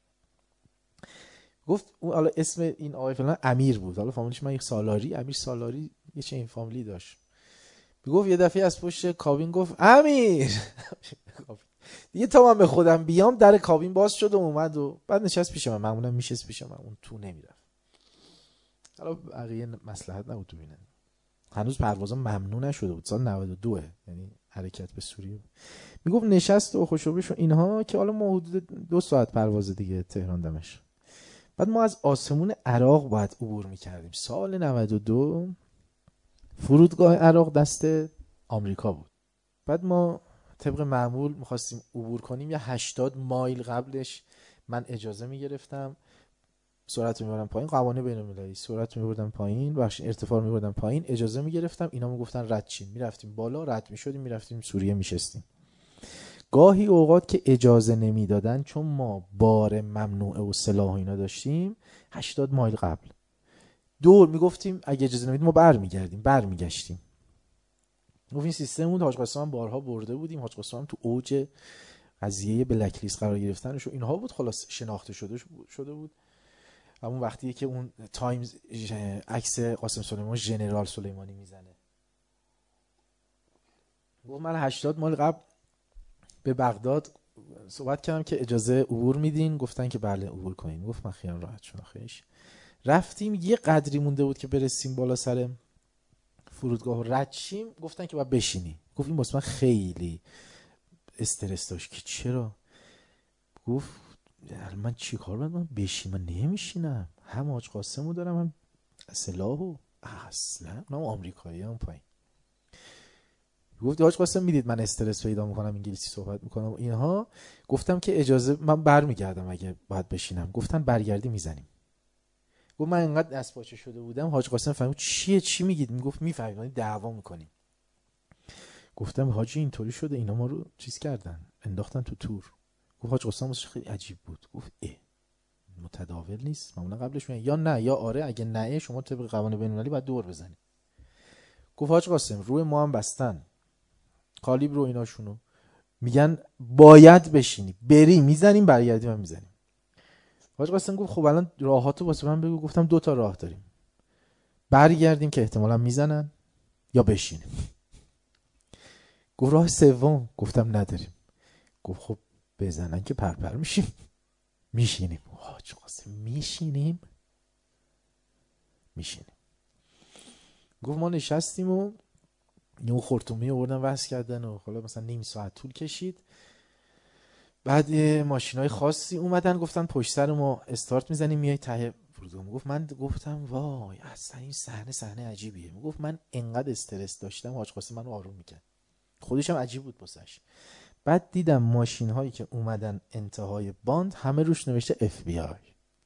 گفت حالا اسم این آقای فلان امیر بود، حالا فامیلش من یک سالاری، امیر سالاری یه چه این فامیلی داشت. میگفت یه دفعه از پشت کابین گفت امیر دیگه تا من به خودم بیام در کابین باز شد و اومد و بعد نشست پیش من. معمولا میشست پیش من، اون تو نمیرفت. حالا بقیه مصلحت نبود تو بینن. هنوز پروازا ممنوع نشده بود، سال نود و دو، یعنی حرکت به سوریه. میگفت نشست و خوشوبش و اینها که حالا ما حدود دو ساعت پرواز دیگه تهران دمشق. بعد ما از آسمون عراق باید عبور میکردیم. سال نود و دو فرودگاه عراق دست آمریکا بود. بعد ما طبق معمول میخواستیم عبور کنیم، یا هشتاد مایل قبلش من اجازه میگرفتم، سرعت میبردم پایین، قوانین بین المللی، سرعت میبردم پایین، بخش ارتفاع میبردم پایین، اجازه میگرفتم، اینا میگفتن رد چین، میرفتیم بالا، رد میشدیم، میرفتیم سوریه میشستیم. گاهی اوقات که اجازه نمیدادن چون ما بار ممنوعه و سلاح و اینا داشتیم، هشتاد مایل قبل دور میگفتیم اگه اجازه نمیدید ما برمیگردیم، برمیگشتیم. گفت این سیستم بود. حاج قاسم هم بارها برده بودیم، حاج قاسم هم تو اوج قضیه بلک لیست قرار گرفتنش و اینها بود، خلاص شناخته شده شده بود. همون وقتیه که اون تایمز عکس قاسم سلیمانی ژنرال سلیمانی میزنه. گفت من هشتاد مایل قبل به بغداد صحبت کردم که اجازه عبور میدین؟ گفتن که بله عبور کنیم. گفت من خیال راحت شدم. خیش رفتیم، یه قدری مونده بود که برسیم بالا سر فرودگاه و رد شیم، گفتن که باید بشینی. گفت این واسه من خیلی استرس داشت که چرا. گفت من چی کار باید من بشینم؟ من نمیشینم، هم حاج قاسمو دارم هم سلاحو، اصلا نه آمریکایی هم پایین. گفت حاج قاسم میدید من استرس پیدا میکنم، انگلیسی صحبت میکنم و اینها. گفتم که اجازه من برمیگردم اگه باید بشینم. گفتن برگردی میزنیم. گفت من انقدر دست پاچه شده بودم. حاج قاسم فهمید چیه چی میگید؟ میگفت میفهمید دعوا میکنیم. گفتم حاجی اینطوری شده، اینا ما رو چیز کردن، انداختن تو تور. گفت حاج قاسم خیلی عجیب بود. گفت اه متداول نیست، معمولا قبلش میگن یا نه یا آره، اگه نه شما طبق قوانین بین‌المللی باید دور بزنی. گفت حاج قاسم روی ما هم بستن کالیبر رو ایناشونو، میگن باید بشینی، بری میزنیم، برگردیم هم میزنیم. حاج قاسم گفت خب الان راهاتو واسه من بگو. گفتم دو تا راه داریم، برگردیم که احتمالاً میزنن یا بشینیم. گفت راه سوم؟ گفتم نداریم. گفت خب بزنن که پرپر میشیم، میشینیم. حاج قاسم میشینیم میشینیم. گفت ما نشستیم و یه خرطومی آوردن وصل کردن و حالا مثلا نیم ساعت طول کشید. بعد ماشینای خاصی اومدن گفتن پشت سر ما استارت میزنیم میای ته فرودگاه. گفت من گفتم وای اصلا این صحنه صحنه عجیبیه. گفت من انقدر استرس داشتم، حاج قاسم منو آروم میکرد، خودش هم عجیب بود واسش. بعد دیدم ماشین هایی که اومدن انتهای باند همه روش نوشته اف بی آی.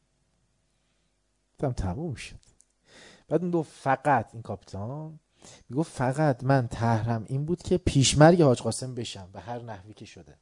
گفتم تموم شد. بعد اون دو فقط این کاپیتان میگفت فقط من طرحم این بود که پیشمرگ حاج قاسم بشم به هر نحوی که شده.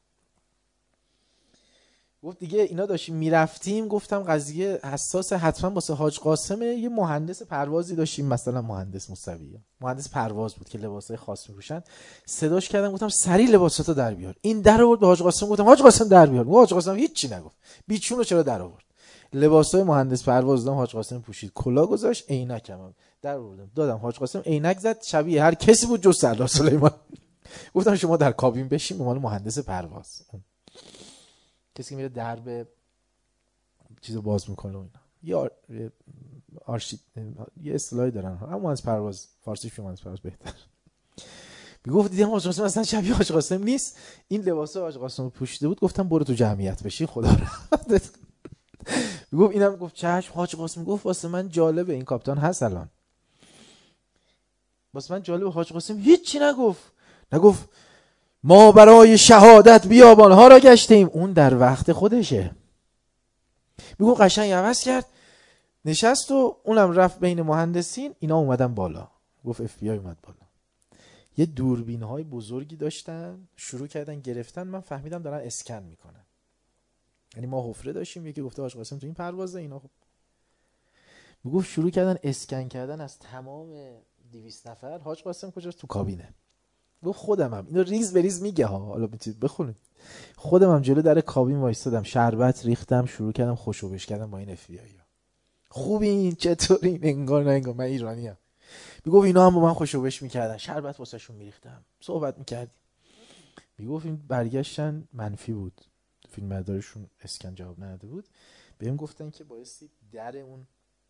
گفت دیگه اینا داشتیم میرفتیم، گفتم قضیه حساس، حتما واسه حاج قاسم یه مهندس پروازی داشتیم، مثلا مهندس موسوی، مهندس پرواز بود که لباسای خاص میپوشن. صداش کردم گفتم سری لباساتو در بیار. این در آورد به حاج قاسم. گفتم حاج قاسم در بیار. حاج قاسم هیچ چی نگفت، بیچونو چرا در آورد. لباسای مهندس پرواز دادم، حاج قاسم پوشید، کلاه گذاشت، عینکم در آوردم دادم حاج قاسم، عینک زد، شبیه هر کسی بود جز سردار سلیمان. گفتم شما در کابین بشین، به عنوان مهندس پرواز، کسی که میره درب چیزو باز میکنه و اینا. یه آر... آرشی... یه اصطلاحی دارن، اما از پرواز فارسیش که از پرواز بهتر. میگفت دیدم حاج قاسم اصلا شبیه حاج قاسم نیست، این لباسا حاج قاسم پوشیده بود. گفتم برو تو جمعیت بشی خدا رو. میگفت اینم گفت چشم. حاج قاسم گفت واسه من جالبه این کاپیتان هست الان. واسه من جالب حاج قاسم هیچی نگفت. نگفت ما برای شهادت بیابانها را گشتیم. اون در وقت خودشه. میگو قشنگ عوض کرد، نشست و اونم رفت بین مهندسین، اینا اومدن بالا. گفت اف بی آی اومد بالا. یه دوربین های بزرگی داشتن، شروع کردن گرفتن. من فهمیدم دارن اسکن میکنن. یعنی ما حفره داشتیم، یکی گفته حاج قاسم تو این پروازه، اینا خب میگفت شروع کردن اسکن کردن از تمام دویست نفر. حاج قاسم کجاست؟ تو کابینه. گفت خودمم، اینو ریز به ریز میگه ها، حالا میتونید بخونید. خودمم جلو در کابین وایستادم، شربت ریختم، شروع کردم خوشوبش کردم با این اف بی آی ها. خوبین؟ چطورین؟ انگار نه انگار من ایرانی ام. میگفت اینا هم با من خوشوبش میکردن، شربت واسهشون میریختم، صحبت میکردیم. میگفت این برگشتن منفی بود، فیلم بردارشون اسکن جواب نداده بود. بهم گفتن که بایستی در اون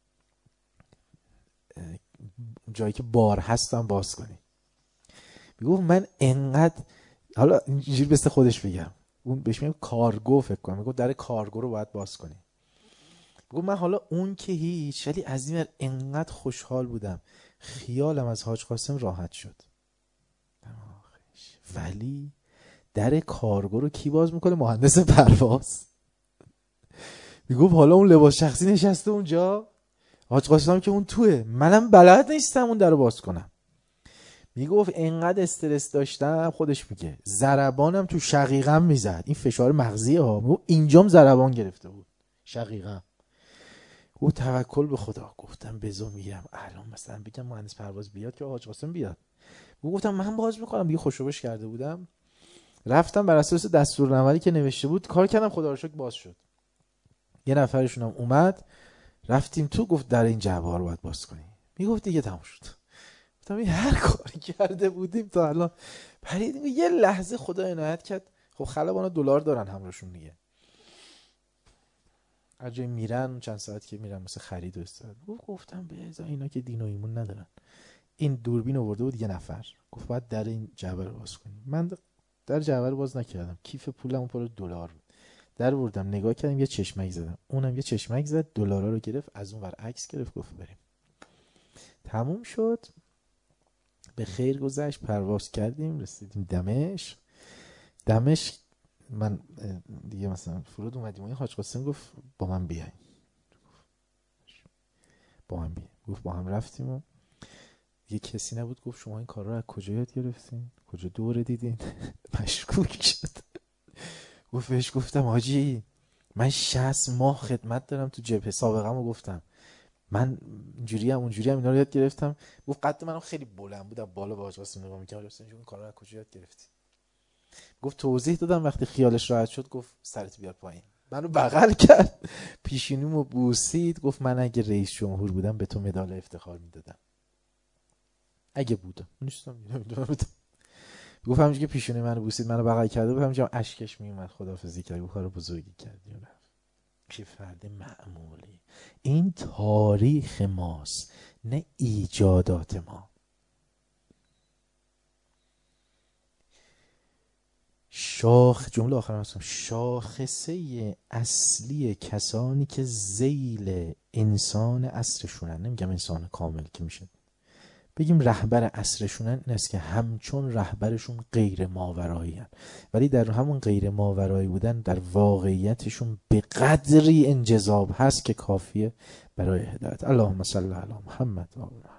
جایی که بار هستم باز کنی. میگفت من انقدر، حالا اینجوری بسته خودش بگم، اون بهش میگم کارگو فکر کنم، میگفت در کارگو رو باید باز کنی. میگفت من حالا اون که هیچ، ولی از این انقدر خوشحال بودم، خیالم از حاج قاسم راحت شد. ولی در کارگو رو کی باز میکنه؟ مهندس پرواز. میگفت حالا اون لباس شخصی نشسته اونجا، حاج قاسم که اون توه، منم بلد نیستم اون در رو باز کنم. میگفت انقدر استرس داشتم، خودش میگه ضربانم تو شقیقم میزد. این فشار مغزیه ها. میگفت اینجام ضربان گرفته بود، شقیقم. گفت توکل به خدا. گفتم بزو میرم الان مثلا بگم مهندس پرواز بیاد که حاج قاسم بیاد. گفتم من باز میکنم دیگه. خوشوبش کرده بودم، رفتم بر اساس دستورالعملی که نوشته بود کار کردم، خدا رو شکر باز شد. یه نفرشون هم اومد، رفتیم تو، گفت در این جعبه ها رو باید باز کنی. میگفت دیگه تموم شد. گفتم این هر کاری کرده بودیم تا الان پریدیم. یه لحظه خدا عنایت کرد، خب خلبانا دلار دارن همراهشون دیگه، اجای میرن چند ساعت که میرن مثل خرید و استاد. گفتم به اینا که دین و ایمون ندارن. این دوربین آورده بود یه نفر، گفت باید در این جعبه رو باز کنی. من در جعبه رو باز نکردم، کیف پولم پر دلار بود. در بردم نگاه کردم، یه چشمک زدم، اونم یه چشمک زد، دلارا رو گرفت، از اون ور عکس گرفت، گفت بریم. تموم شد، به خیر گذشت. پرواز کردیم، رسیدیم دمشق. دمشق من دیگه مثلا فرود اومدیم و حاج قاسم گفت با من بیاین، با من بیاین. گفت با هم رفتیم و یه کسی نبود. گفت شما این کار رو از کجا یاد گرفتین؟ کجا دوره دیدین؟ مشکوک شد. گفت بهش گفتم حاجی من شصت ماه خدمت دارم تو جبهه، سابقه‌مو گفتم، من اینجوری هم اونجوری هم اینا رو یاد گرفتم. گفت قد منم خیلی بلند بود، بالا به حاج قاسم نگاه می‌کردم، گفتم این کارا رو از کجا یاد گرفتی؟ گفت توضیح دادم. وقتی خیالش راحت شد گفت سرت بیار پایین، منو بغل کرد، پیشونیمو بوسید، گفت من اگه رئیس جمهور بودم به تو مدال افتخار میدادم. اگه بودم نیستم نمیدونم. گفت همونجوری که پیشونی منو بوسید، منو بغل کرده بود، همونجا اشکش میومد، خداحافظی کرد، گفت کار بزرگی کردی. چه فرد معمولی. این تاریخ ماست نه ایجادات ما. شاخ جمله آخرم هستم شاخصه اصلی کسانی که ذیل انسان عصرشونن، نمیگم انسان کامل که میشه بگیم رهبر عصرشونن، این است که همچون رهبرشون غیر ماورایی هن. ولی در همون غیر ماورایی بودن در واقعیتشون به قدری انجذاب هست که کافیه برای هدایت. اللهم صل علی محمد و آل محمد.